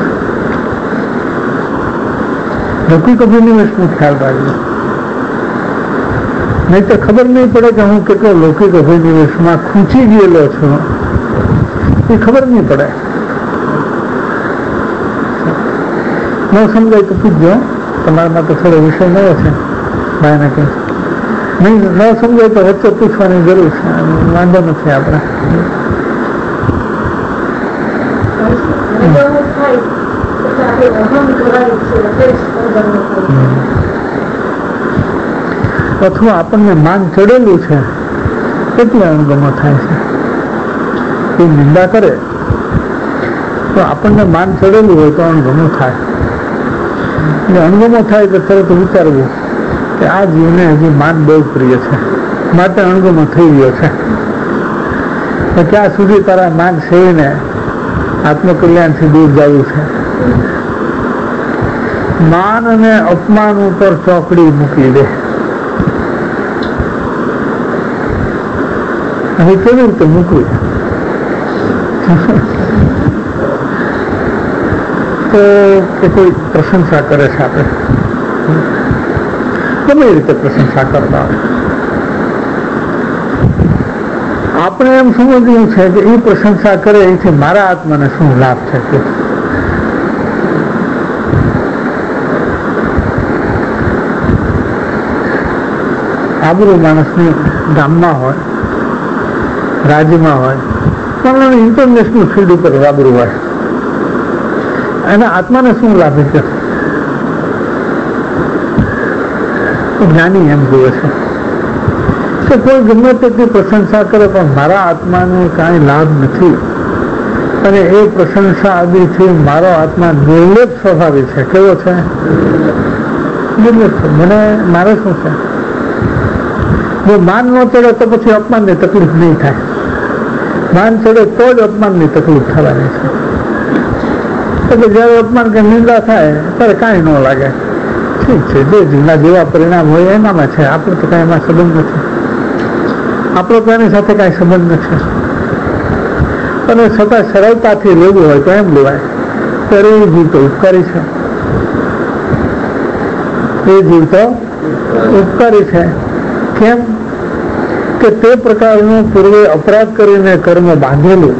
લૌકિક અભિનિવેશનો ખ્યાલ રાખજો, નહીં તો ખબર નહીં પડે કે હું કેટલો લૌકિક અભિનિવેશમાં ખૂંચી ગયેલો છું, એ ખબર નહીં પડે। ન સમજાય તો પૂછજો, તમારામાં તો થોડો વિષય નવો છે ભાઈને કંઈ નહીં, ન સમજાય તો વચ્ચે પૂછવાની જરૂર છે, વાંધો નથી આપણે। અથવા આપણને માન ચડેલું છે એટલે અણગમો થાય છે। કોઈ નિંદા કરે તો આપણને માન ચડેલું હોય તો અણગમો થાય, એટલે અણગમો થાય તો તરત વિચારવું કે આ જીવને હજી માન બહુ પ્રિય છે, માટે અણગમો થઈ ગયો છે, તો ક્યાં સુધી તારા માન સેવીને આત્મકલ્યાણથી દૂર જવું છે। માન અને અપમાન ઉપર ચોકડી મૂકી દે, હવે કેવી રીતે મૂકવી? તો કે કોઈ પ્રશંસા કરે છે, આપણે ગમે રીતે પ્રશંસા કરતા હોય, આપણે એમ સમજવું છે કે એ પ્રશંસા કરે એથી મારા આત્માને શું લાભ છે કે આબરૂ માણસની ગામમાં હોય, રાજ્યમાં હોય, પણ ઇન્ટરનેશનલ ફિલ્ડ ઉપર આબરૂ હોય, એના આત્માને શું લાભ છે? જ્ઞાની એમ જુએ છે કે કોઈ ગમે તેટલી પ્રશંસા કરે પણ મારા આત્માને કાંઈ લાભ નથી, અને એ પ્રશંસા આદિથી મારો આત્મા નિર્લેપ સ્વભાવી છે। કેવો છે? નિર્લેપ છે। મને મારે શું છે? જો માન ન ચડે તો પછી અપમાનની તકલીફ નહીં થાય, માન ચડે તો જ અપમાનની તકલીફ થવાની છે। એટલે જયારે અપમાન કે નિંદા થાય ત્યારે કાંઈ ન લાગે, ઠીક છે, જે જીવના જેવા પરિણામ હોય એનામાં છે, આપણે તો કાંઈ એમાં સંબંધ નથી, આપણો તો એની સાથે કાંઈ સંબંધ નથી, અને છતાં સરળતાથી લેવું હોય તો એમ લેવાય, ત્યારે એ જીવ તો ઉપકારી છે, એ જીવ તો ઉપકારી છે। કેમ કે તે પ્રકારનું પૂર્વે અપરાધ કરીને કર્મ બાંધેલું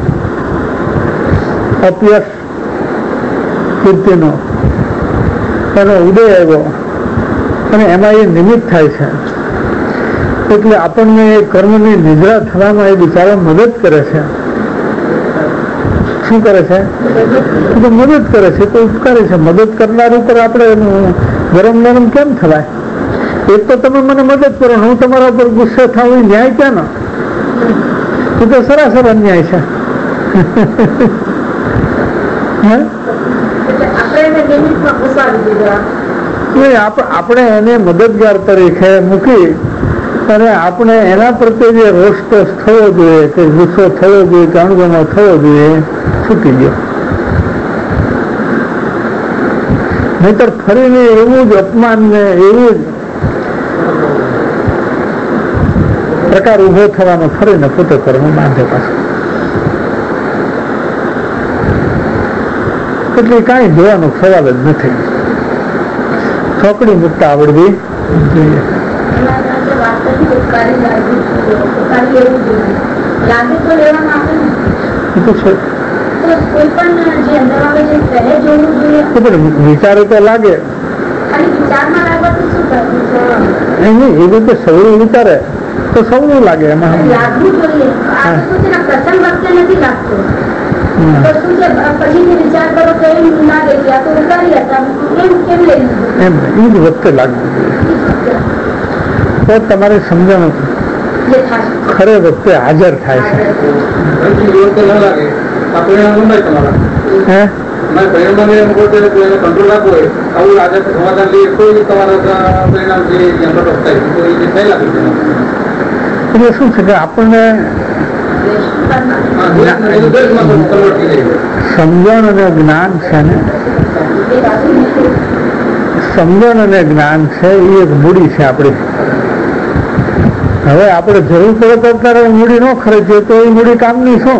અપયશ કીર્તિનો એનો ઉદય આવ્યો અને એમાં એ નિમિત્ત થાય છે, એટલે આપણને એ કર્મની નિદ્રા થવામાં એ બિચારો મદદ કરે છે। શું કરે છે? તો મદદ કરે છે, તો ઉપકારી છે. મદદ કરનાર ઉપર આપણે ગરમ નરમ કેમ થવાય? એક તો તમે મને મદદ કરો, હું તમારા ઉપર ગુસ્સે થાવ, ન્યાય ક્યાં ના? એ તો સરાસર અન્યાય છે. આપણે એને મદદગાર તરીકે મૂકી અને આપણે એના પ્રત્યે જે રોષ થવો જોઈએ, કે ગુસ્સો થવો જોઈએ, કે અણગમો થવો જોઈએ, છૂટી ગયો. નહીતર ફરીને એવું જ અપમાન ને એવું જ પ્રકાર ઉભો થવાનો ફરીને પોતે કર્મ બાંધે પાછું. એટલે કાંઈ જોવાનો સવાલ જ નથી. ચોકડી મૂકતા આવડવી જોઈએ. વિચારે તો લાગે એમ નહીં, એ રીતે સૌનું વિચારે તો સૌનું લાગે. એમાં વિચાર કરો તો એમ લાગે કે આ તો ઉતારી હતા એમ એ જ વખતે લાગવું તો તમારે સમજણ ખરે વખતે હાજર થાય છે. એટલે શું છે કે આપણને સમજણ અને જ્ઞાન છે ને, સમજણ અને જ્ઞાન છે એ એક મૂડી છે આપણી. હવે આપણે જરૂર પડે તો અત્યારે મૂડી ન ખર્ચીએ તો એ મૂડી કામની શું?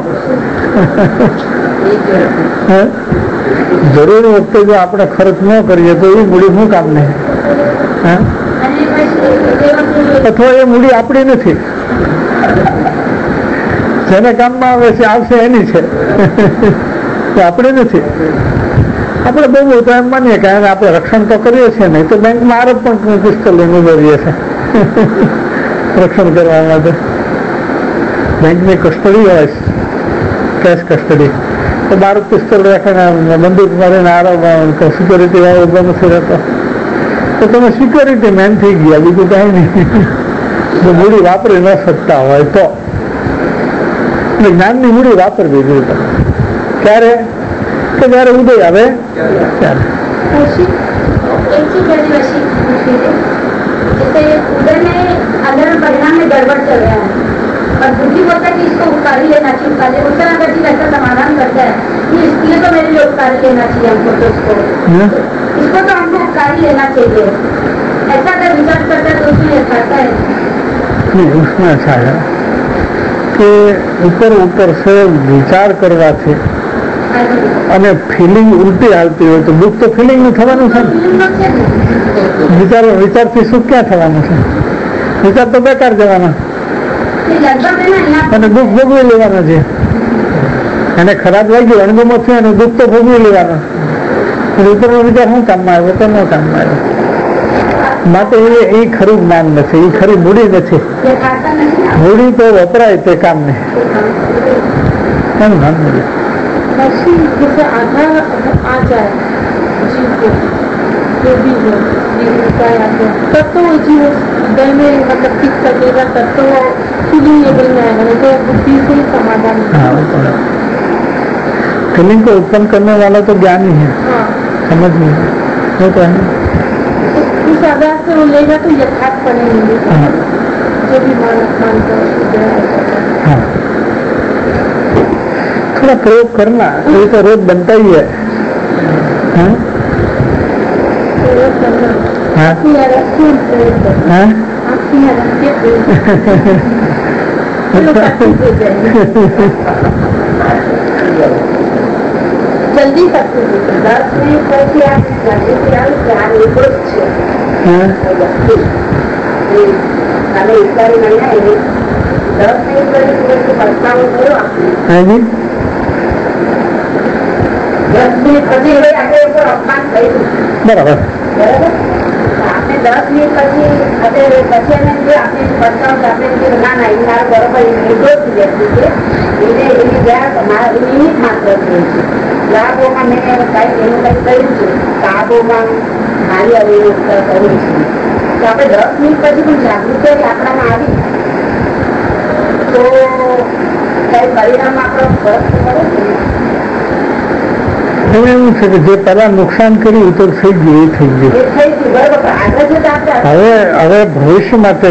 જરૂર વખતે જો આપણે ખર્ચ ન કરીએ તો એ મૂડી શું કામની? અથવા એ મૂડી આપણી નથી, જેને કામમાં આવે છે આવશે એની છે, આપણે નથી. આપણે બહુ તો એમ માનીએ કે આપણે રક્ષણ તો કરીએ છીએ, નહીં તો બેંકમાં આરોપ પણ પિસ્તોલ લઈને ઉભરીએ છીએ રક્ષણ કરવા માટે. બેંકની કસ્ટડી હોય, કેશ કસ્ટડી, તો બાર પિસ્તોલ રાખીને બંદૂક મારીને આરોપ સિક્યોરિટી વાળો ઉભો નથી રહેતો, તો તમે સિક્યોરિટી મેન થઈ ગયા, બીજું કાંઈ નહીં. જો મૂડી વાપરી ન શકતા હોય તો જ્ઞાનની મૂડી વાપરવી જોઈએ. ક્યારે? કે જયારે ઉદય આવે ત્યારે. अंदर में परिणाम में गड़बड़ चल रहा है और बुद्धि बोलता है कि इसको उपकारी लेना चाहिए, उपकारी उस तरह का चीज ऐसा समाधान करता है कि इसलिए तो मेरे लिए उपकारी लेना चाहिए हमको, तो इसको इसको तो हमको उपकारी लेना चाहिए, ऐसा अगर विचार करता है तो उसमें यथार्थ है नहीं. उसमें अच्छा है कि ऊपर ऊपर से विचार करवा थे અને ફિલિંગ ઉલટી આવતી હોય તો દુઃખ તો ફિલિંગ નું થવાનું છે. વિચાર વિચારથી સુખ ક્યાં થવાનું છે? વિચાર તો બેકાર જવાના અને દુઃખ ભોગવી લેવાના છે. એને ખરાબ લાગ્યું, અણગમો થયો અને દુઃખ તો ભોગવી લેવાના. ઉપરનો વિચાર શું કામમાં આવ્યો તો ન કામમાં આવ્યો. માટે એ ખરું જ્ઞાન નથી, એ ખરી મૂડી નથી. મૂડી તો વપરાય તે કામ ને એમ જ્ઞાન મૂડી. जैसे आधा आ जाए जीव को, जो भी हो तब तो वो जीव हृदय में मतलब टिक सकेगा, तब तो फीलिंग लेवल में आएगा, नहीं तो बुद्धि से ही समाधान. फीलिंग को उत्पन्न करने वाला तो ज्ञान ही है. हाँ. समझ नहीं वो तो है. उस आधार से वो लेगा तो यथार्थ बनेंगे. हाँ. जो भी मान मानता है. थोड़ा प्रयोग करना, ये तो रोज बनता ही है. हाँ? हाँ? हाँ? जल्दी सकते दस मिनट करके आप दस मिनट करके प्रस्ताव करो. हाँ जी. બરાબર. દસ મિનિટ પછી અત્યારે પછી અમે જે આપણે પસ્તાવ આપણે જે ના ના એ મારો બરોબર નિર્દોષ વ્યક્તિ છે એને એની જ્યાં નિમિત્ત માત્ર છે લાભોમાં મેં કઈ એનું કઈ કહ્યું છે લાભોમાં મારી હવે કર્યું છે તો આપણે દસ મિનિટ પછી પણ જાગૃતિ આપણામાં આવી તો કઈ પરિણામ આપણો ફરક પડે છે. એવું છે કે જે પેલા નુકસાન કર્યું તો થઈ ગયું એ થઈ ગયું. હવે હવે ભવિષ્ય માટે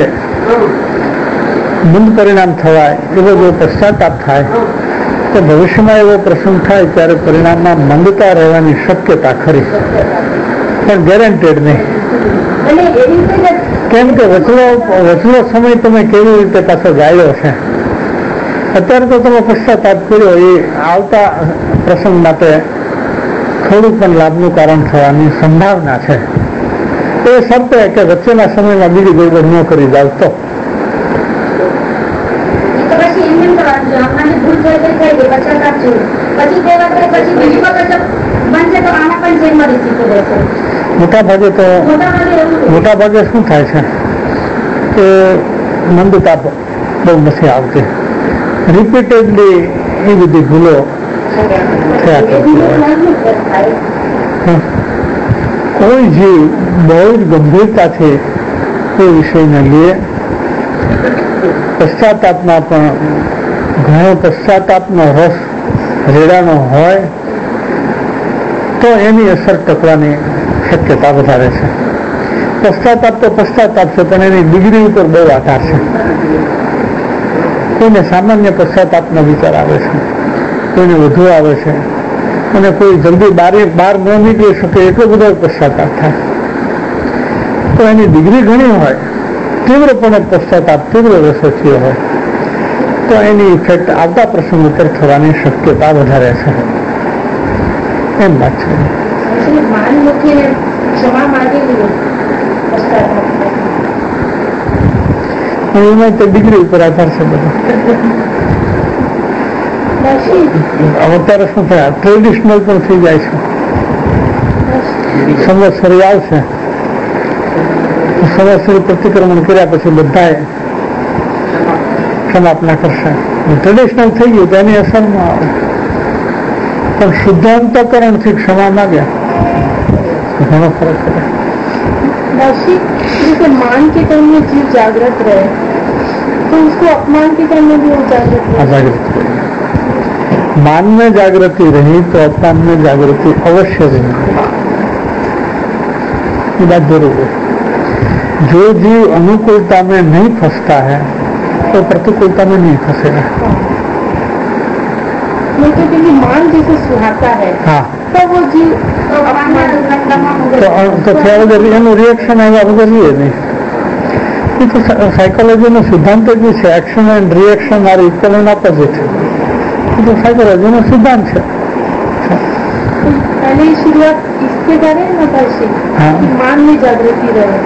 મંદ પરિણામ થવાય એવો જો પશ્ચાતાપ થાય તો ભવિષ્યમાં એવો પ્રસંગ થાય ત્યારે પરિણામમાં મંદતા રહેવાની શક્યતા ખરી પણ ગેરંટેડ નહીં. કેમ કે વચલો વચલો સમય તમે કેવી રીતે પાછો ગાળ્યો છે. અત્યારે તો તમે પશ્ચાતાપ કર્યો એ આવતા પ્રસંગ માટે થોડું પણ લાભનું કારણ થવાની સંભાવના છે. એ શરતે કે વચ્ચેના સમયમાં બીજી ગડબડ ન કરી જાવ તો મોટા ભાગે તો મોટા ભાગે શું થાય છે કે મંદતા બહુ નથી આવતી. રિપીટેડલી એ બધી ભૂલો થયા કરતી હોય. કોઈ જીવ બહુ જ ગંભીરતાથી કોઈ વિષયને લે પશ્ચાતાપમાં પણ ઘણો પશ્ચાતાપનો રસ રેડાનો હોય તો એની અસર ટકવાની શક્યતા વધારે છે. પશ્ચાતાપ તો પશ્ચાતાપ છે પણ એની ડિગ્રી ઉપર બહુ આધાર છે. કોઈને સામાન્ય પશ્ચાતાપનો વિચાર આવે છે, કોઈને વધુ આવે છે અને કોઈ જલ્દી બારે બહાર ન નીકળી શકે એટલો બધો પશ્ચાતાપ થાય. તો એની ડિગ્રી ઘણી હોય, તીવ્રપણે પશ્ચાતાપ તીવ્ર રસોથી હોય તો એની ઇફેક્ટ આવતા પ્રસંગ ઉપર થવાની શક્યતા વધારે છે. એમ વાત છે. એમાં તો ડિગ્રી ઉપર આધાર છે બધો. અત્યારે શું થાય ટ્રેડિશનલ પણ થઈ જાય છે. સંવત્સરી આવશે સંવત્સરી પ્રતિક્રમણ કર્યા પછી બધાએ ક્ષમાપના કરશે. ટ્રેડિશનલ થઈ ગયું તો એની અસર ન આવે પણ શુદ્ધાંતકરણથી ક્ષમા માગ્યા ઘણો फर्क है। जैसे मान के टाइम में जीव जागृत रहे तो उसको अपमान के टाइम में भी वो जागृत जागृत मान में जागृति रही तो अपमान में जागृति अवश्य रही, ये बात जरूर है। जो जीव अनुकूलता में नहीं फंसता है तो प्रतिकूलता में नहीं फंसेगा। तो मान जैसे सुहाता है हाँ तो वो जीव तो तो थोड़ा वगैरह એનું રિએક્શન આવ્યા વગર રહીએ નહીં. એ તો સાયકોલોજીનો સિદ્ધાંત જ છે, action and reaction are equal and opposite. એ તો સાયકોલોજીનો સિદ્ધાંત છે. पहले शुरुआत इससे करें ना पैसे मान में जागृति रहे,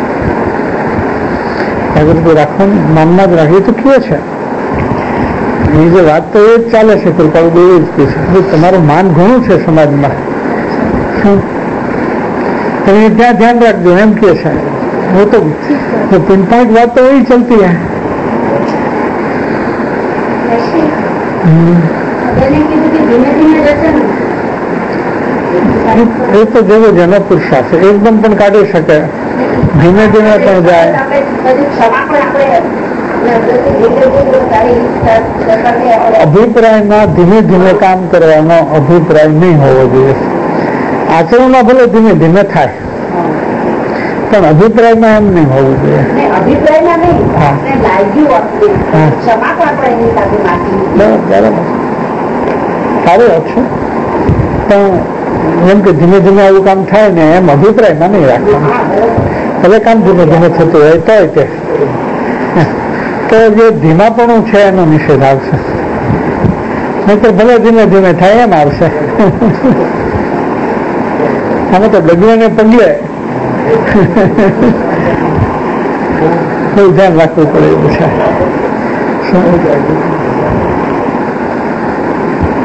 જાગૃતિ રાખવાની માનમાં જ રાખીએ તો કયો છે એ જે વાત તો એ જ ચાલે છે. કૃપાળુ દેવ જ કહે છે તમારું માન ઘણું છે સમાજમાં, તમે ત્યાં ધ્યાન રાખજો એમ કે છે. वो तो पिन पॉइंट बात तो वही चलती है। એ તો જેવો જેનો પુરુષાર્થ છે, એકદમ પણ કાઢી શકે, ધીમે ધીમે પણ જાય. અભિપ્રાયમાં ધીમે ધીમે કામ કરવાનો અભિપ્રાય નહીં હોવો જોઈએ. આચરણમાં ભલે ધીમે ધીમે થાય પણ અભિપ્રાયમાં એમ નહીં હોવું જોઈએ. સારી વાત છે પણ એમ કે ધીમે ધીમે આવું કામ થાય ને એમ અભિપ્રાયમાં નહીં રાખવાનું. ભલે કામ ધીમે ધીમે થતું હોય તોય તે તો જે ધીમાપણું છે એનો નિષેધ આવશે, નહીં તો ભલે ધીમે ધીમે થાય એમ આવશે. આમાં તો ડગલે ને પગલે બહુ ધ્યાન રાખવું પડે એવું છે.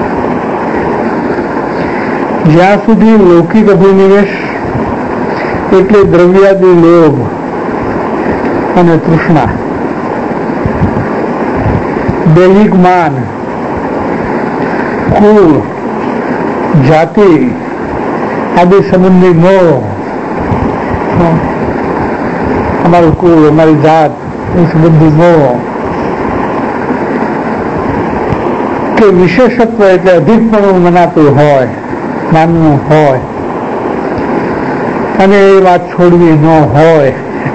જ્યાં સુધી લૌકિક અભિનિવેશ એટલે દ્રવ્યાદી લોભ અને તૃષ્ણા, દૈહિક માન, કુળ, જાતિ આદિ સંબંધી મોહ, અમારું કુળ, અમારી જાત એ સંબંધી મોહ કે વિશેષત્વ એટલે અધિકપણું મનાતું હોય, માનવું હોય અને એ વાત છોડવી ન હોય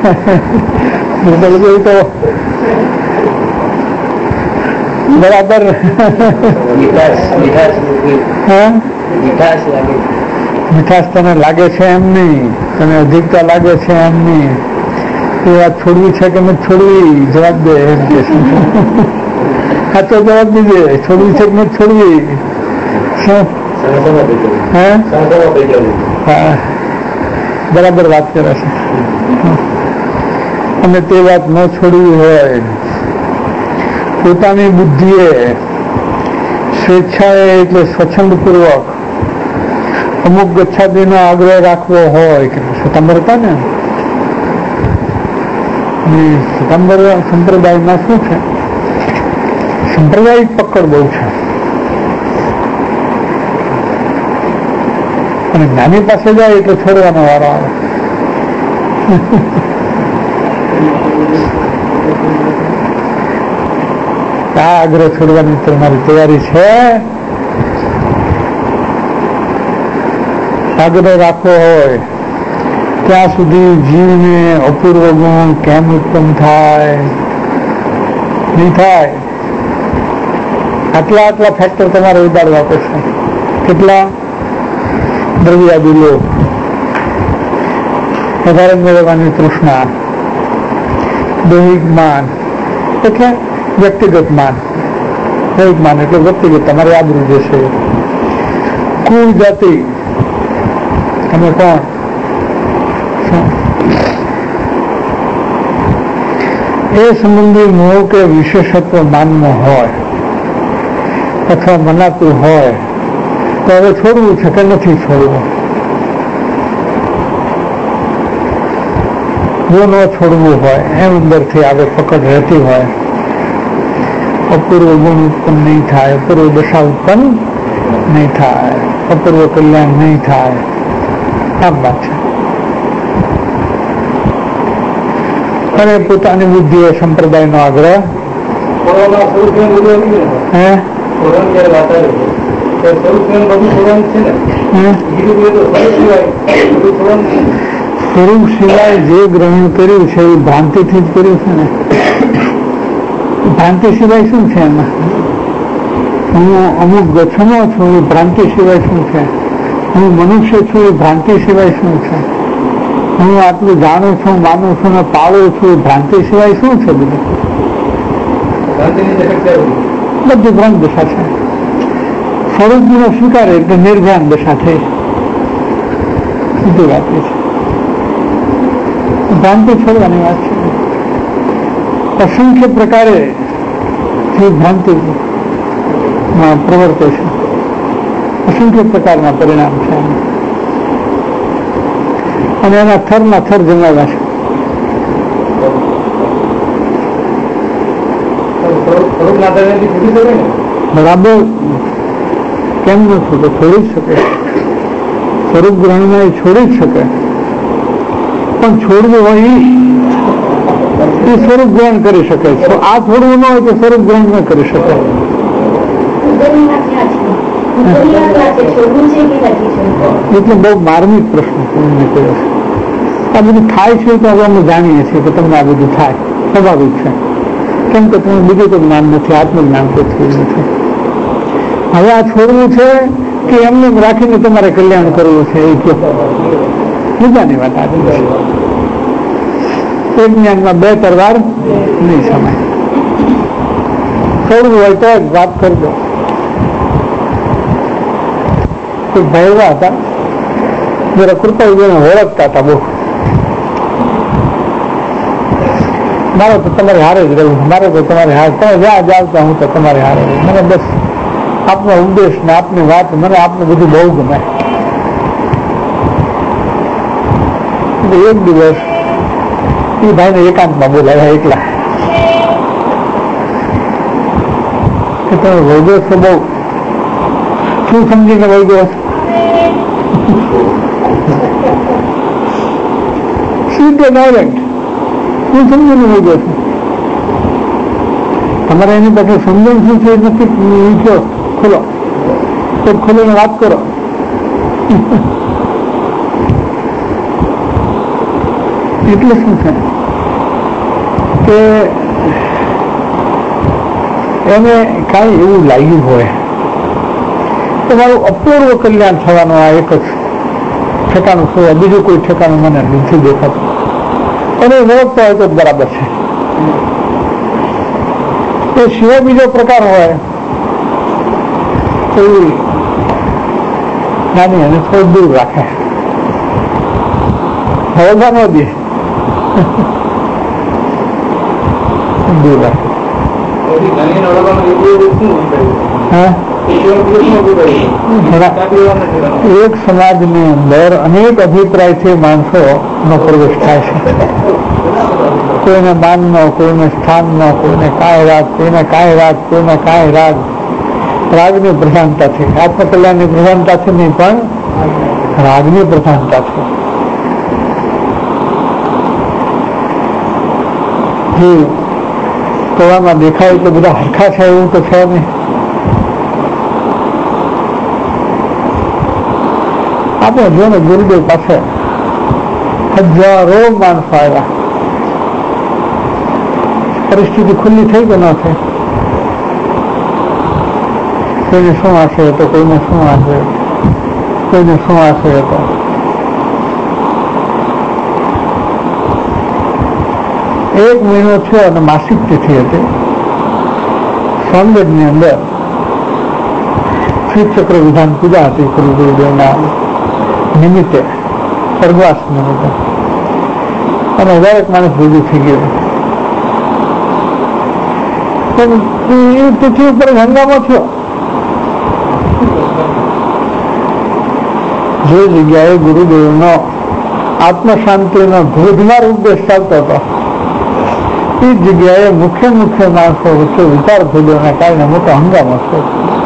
તો બરાબર મીઠાશ તને લાગે છે એમ નહીં, તને અધિકતા લાગે છે એમ નહીં, એ વાત છોડવી છે કે નથી છોડવી, જવાબ દે એમ કે સાચો જવાબ દીજે, છોડવી છે કે નથી છોડવી. હા બરાબર વાત કરે છે. અને તે વાત ન છોડવી હોય, પોતાની બુદ્ધિએ સ્વેચ્છાએ એટલે સ્વચ્છંદપૂર્વક અમુક ગચ્છાદીનો આગ્રહ રાખવો હોય કે સતંબર હતા ને સતંબર સંપ્રદાયમાં શું છે, સંપ્રદાયિક પકડ બહુ છે અને જ્ઞાની પાસે જાય એટલે છોડવાનો વારો આવે. આ આગ્રહ છોડવાની તમારી તૈયારી છે? આગ્રહ રાખવો હોય ત્યાં સુધી જીવને અપૂર્વ ગુણ કેમ ઉત્પન્ન થાય? નહીં થાય. આટલા આટલા ફેક્ટર તમારે ઉડાડવા પડશે. કેટલા? દ્રવ્યાદી લોભ, વધારે મેળવવાની તૃષ્ણા, દૈહિક માન એટલે વ્યક્તિગત માન, દૈહિક માન એટલે વ્યક્તિગત તમારે આબરૂ જશે. કુળ, જાતિ, તમે કોણ? એ સંબંધી મોહ કે વિશેષત્વ માનવું હોય અથવા મનાતું હોય તો હવે છોડવું છે કે નથી છોડવું? જો ન છોડવું હોય એમ અંદરથી આવે પકડ રહેતી હોય, અપૂર્વ ગુણ ઉત્પન્ન નહીં થાય, અપૂર્વ દશા ઉત્પન્ન નહીં થાય, અપૂર્વ કલ્યાણ નહીં થાય. આ વાત છે. અને પોતાની બુદ્ધિએ સંપ્રદાયનો આગ્રહ હે સ્વરૂપ સિવાય જે ગ્રહણ કર્યું છે એ ભ્રાંતિથી જ કર્યું છે ને. ભ્રાંતિ સિવાય શું છે એમાં? હું અમુક ગચ્છનો છું એ ભ્રાંતિ સિવાય શું છે? હું મનુષ્ય છું એ ભ્રાંતિ સિવાય શું છે? હું આટલું જાણું છું, માનું છું ને પાળું છું એ ભ્રાંતિ સિવાય શું છે? બધું બધી ભ્રાંત દશા છે. સ્વરૂપનો સ્વીકાર એટલે નિર્ભ્યાન દશા થઈ. સીધી વાત છે. ભ્રાંતિ છોડવાની વાત છે. અસંખ્ય પ્રકારે જે ભ્રાંતિ પ્રવર્તે છે, અસંખ્ય પ્રકારના પરિણામ છે અને એના થરના થર જમાવ્યા છે. બરાબર કેમ ન છૂટે? છોડી જ શકે. સ્વરૂપ ગ્રહણમાં એ છોડી જ શકે, પણ છોડવું હોય એ સ્વરૂપ ગ્રહણ કરી શકે. આ છોડવું ન હોય તો સ્વરૂપ ગ્રહણ ન કરી શકે. એટલે બહુ માર્મિક પ્રશ્ન તમને કર્યો છે. આ બધું થાય છે તો હવે અમે જાણીએ છીએ કે તમને આ બધું થાય, સ્વાભાવિક છે. કેમ કે તમે બીજું તો જ્ઞાન નથી, આત્મજ્ઞાન તો થયું નથી. હવે આ છોડવું છે કે એમને રાખીને તમારે કલ્યાણ કરવું છે એ કહો. મુદ્દાની વાત આવી છે. એક જ્ઞાનમાં બે તરવાર નહીં સમાય. છોડવું હોય તો વાત કરજો. ભયવા હતા, જરા કૃપા ઓળખતા હતા બહુ. મારે તો તમારે હારે જ રહેવું, મારે તો તમારે હારે, તમે જ્યાં જાવ તો હું તો તમારે હારે રહું. મને બસ આપનો ઉદ્દેશ ને આપની વાત, મને આપનું બધું બહુ ગમે. એટલે એક દિવસ એ ભાઈને એકાંતમાં બોલાવ્યા એકલા કે તમે વૈગો છો બહુ, શું સમજીને વૈગો સીધે ડાયરેક્ટ શું સમજીને વૈગો છો? તમારે એની પાસે સમજણ શું છે નથી પૂછો, ખોલો તો ખોલીને વાત કરો. એટલે શું છે કે એને કાંઈ એવું લાગ્યું હોય તો મારું અપૂર્વ કલ્યાણ થવાનું આ એક જ ઠેકાણું શું, બીજું કોઈ ઠેકાણું મને નથી દેખાતું. એને ઓળખતો હોય તો બરાબર છે. એ સિવાય બીજો પ્રકાર હોય તો નાની અને થોડું દૂર રાખે, હળગા ન દે, દૂર રાખે. એક સમાજની અંદર અનેક અભિપ્રાયથી માણસો નો પ્રવેશ થાય છે. કોઈને માનનો, કોઈને સ્થાનનો, કોઈને કાંઈ રાગ, કોઈને કાંઈ રાગ, કોઈને કાંઈ રાગ. રાગની પ્રધાનતા છે, આત્મકલ્યાણની પ્રધાનતા છે નહીં, પણ રાગની પ્રધાનતા છે. જે ટોળામાં દેખાય તો બધા હરખા છે એવું તો છે નહીં. આપણે જો ને ગુરુદેવ પાસે હજારો માણસો આવ્યા, પરિસ્થિતિ ખુલ્લી થઈ કે ન થઈ? કોઈને શું આશય હતો, કોઈને શું આશય હતો, કોઈને શું આશય હતો. એક મહિનો થયો અને માસિક તિથિ હતી. સોનગઢની અંદર શ્રી ચક્ર વિધાન પૂજા હતી ગુરુ ગુરુદેવના નિમિત્તે, સ્વર્ગવાસ નિમિત્તે, અને દરેક માણસ ભેગું થઈ ગયું. એ તિથિ ઉપર હંગામો થયો. જે જગ્યાએ ગુરુદેવનો આત્મશાંતિનો ધોધમાર ઉપદેશ ચાલતો હતો એ જગ્યાએ મુખ્ય મુખ્ય માણસો વચ્ચે વિચાર ભેદોને કારણે મોટો હંગામો થયો.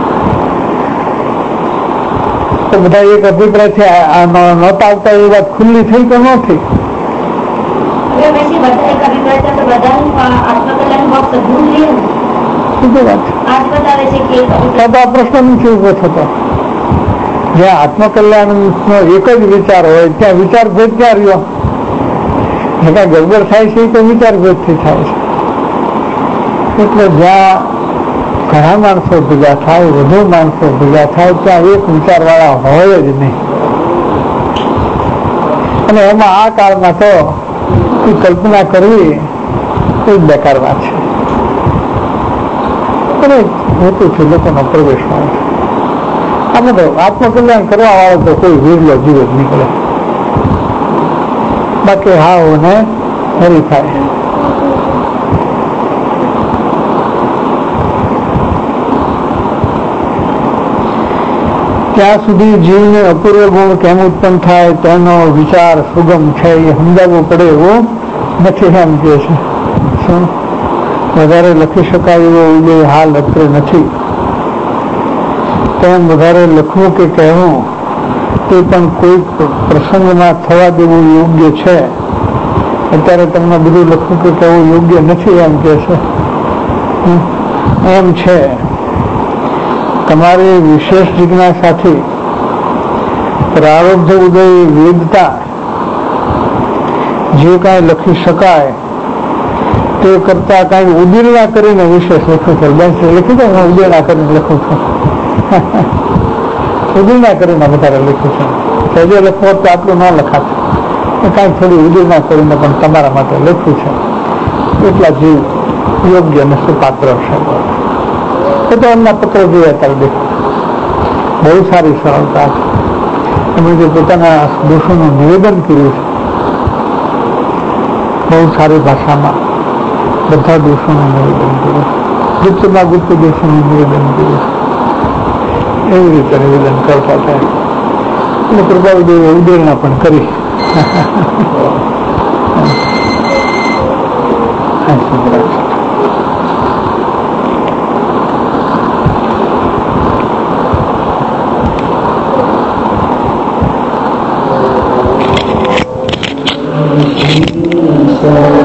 તો બધા એક અભિપ્રાય છે નહોતા આવતા એ વાત ખુલ્લી થઈ કે ન થઈ? આ પ્રશ્ન નથી ઉભો થતો. જ્યાં આત્મકલ્યાણ નો એક જ વિચાર હોય ત્યાં વિચાર ભેદ ક્યાં રહ્યો? જ્યાં ગડબડ થાય છે તો વિચાર ભેદ થી થાય છે. એટલે જ્યાં ઘણા માણસો ભેગા થાય, વધુ માણસો ભેગા થાય, ત્યાં એક વિચાર વાળા હોય જ નહીં. અને એમાં આ કાળમાં તો કલ્પના કરવી એ બેકાર વાત છે. અને હોતું છે લોકોનો પ્રવેશ હોય. આમાં તો આત્મકલ્યાણ કરવા વાળો તો કોઈ વિરલો જીવ જ નીકળે, બાકી હાવ ને હરી થાય. ત્યાં સુધી જીવને અપૂર્વ ગુણ કેમ ઉત્પન્ન થાય તેનો વિચાર સુગમ છે, એ સમજાવવું પડે એવું નથી. એમ કે છે શું વધારે લખી શકાય એવો ઉદય હાલ અત્રે નથી. તેમ વધારે લખવું કે કહેવું તે પણ કોઈ પ્રસંગમાં થવા દેવું યોગ્ય છે. અત્યારે તમને બધું લખવું કે કહેવું યોગ્ય નથી એમ કે છે. એમ છે તમારી વિશેષ જિજ્ઞાસાથી પ્રારબ્ધ ઉદય વેદતા જે કાંઈ લખી શકાય તે કરતા કાંઈ ઉદીરણા કરીને વિશેષ લખું છું. બેન લખી દો, હું ઉદીરણા કરીને લખું છું. ઉદીરણા કરીને વધારે લખ્યું છે. સહેજે લખવું તો આટલું ન લખાતું, કાંઈ થોડી ઉદીરણા કરીને પણ તમારા માટે લખ્યું છે. એટલા જીવ યોગ્ય અને સુપાત્ર છે. એ તો એમના પત્ર જોઈએ ત્યારે દેખો, બહુ સારી સરળતા છે. એમણે જે પોતાના દોષોનું નિવેદન કર્યું છે બહુ સારી ભાષામાં, બધા દોષોનું નિવેદન કર્યું, ગુપ્તમાં ગુપ્ત દોષોનું નિવેદન કર્યું. એવી રીતે નિવેદન કરતા થાય. અને પ્રભાવદેવે ઉદેરણા પણ કરી ऐसे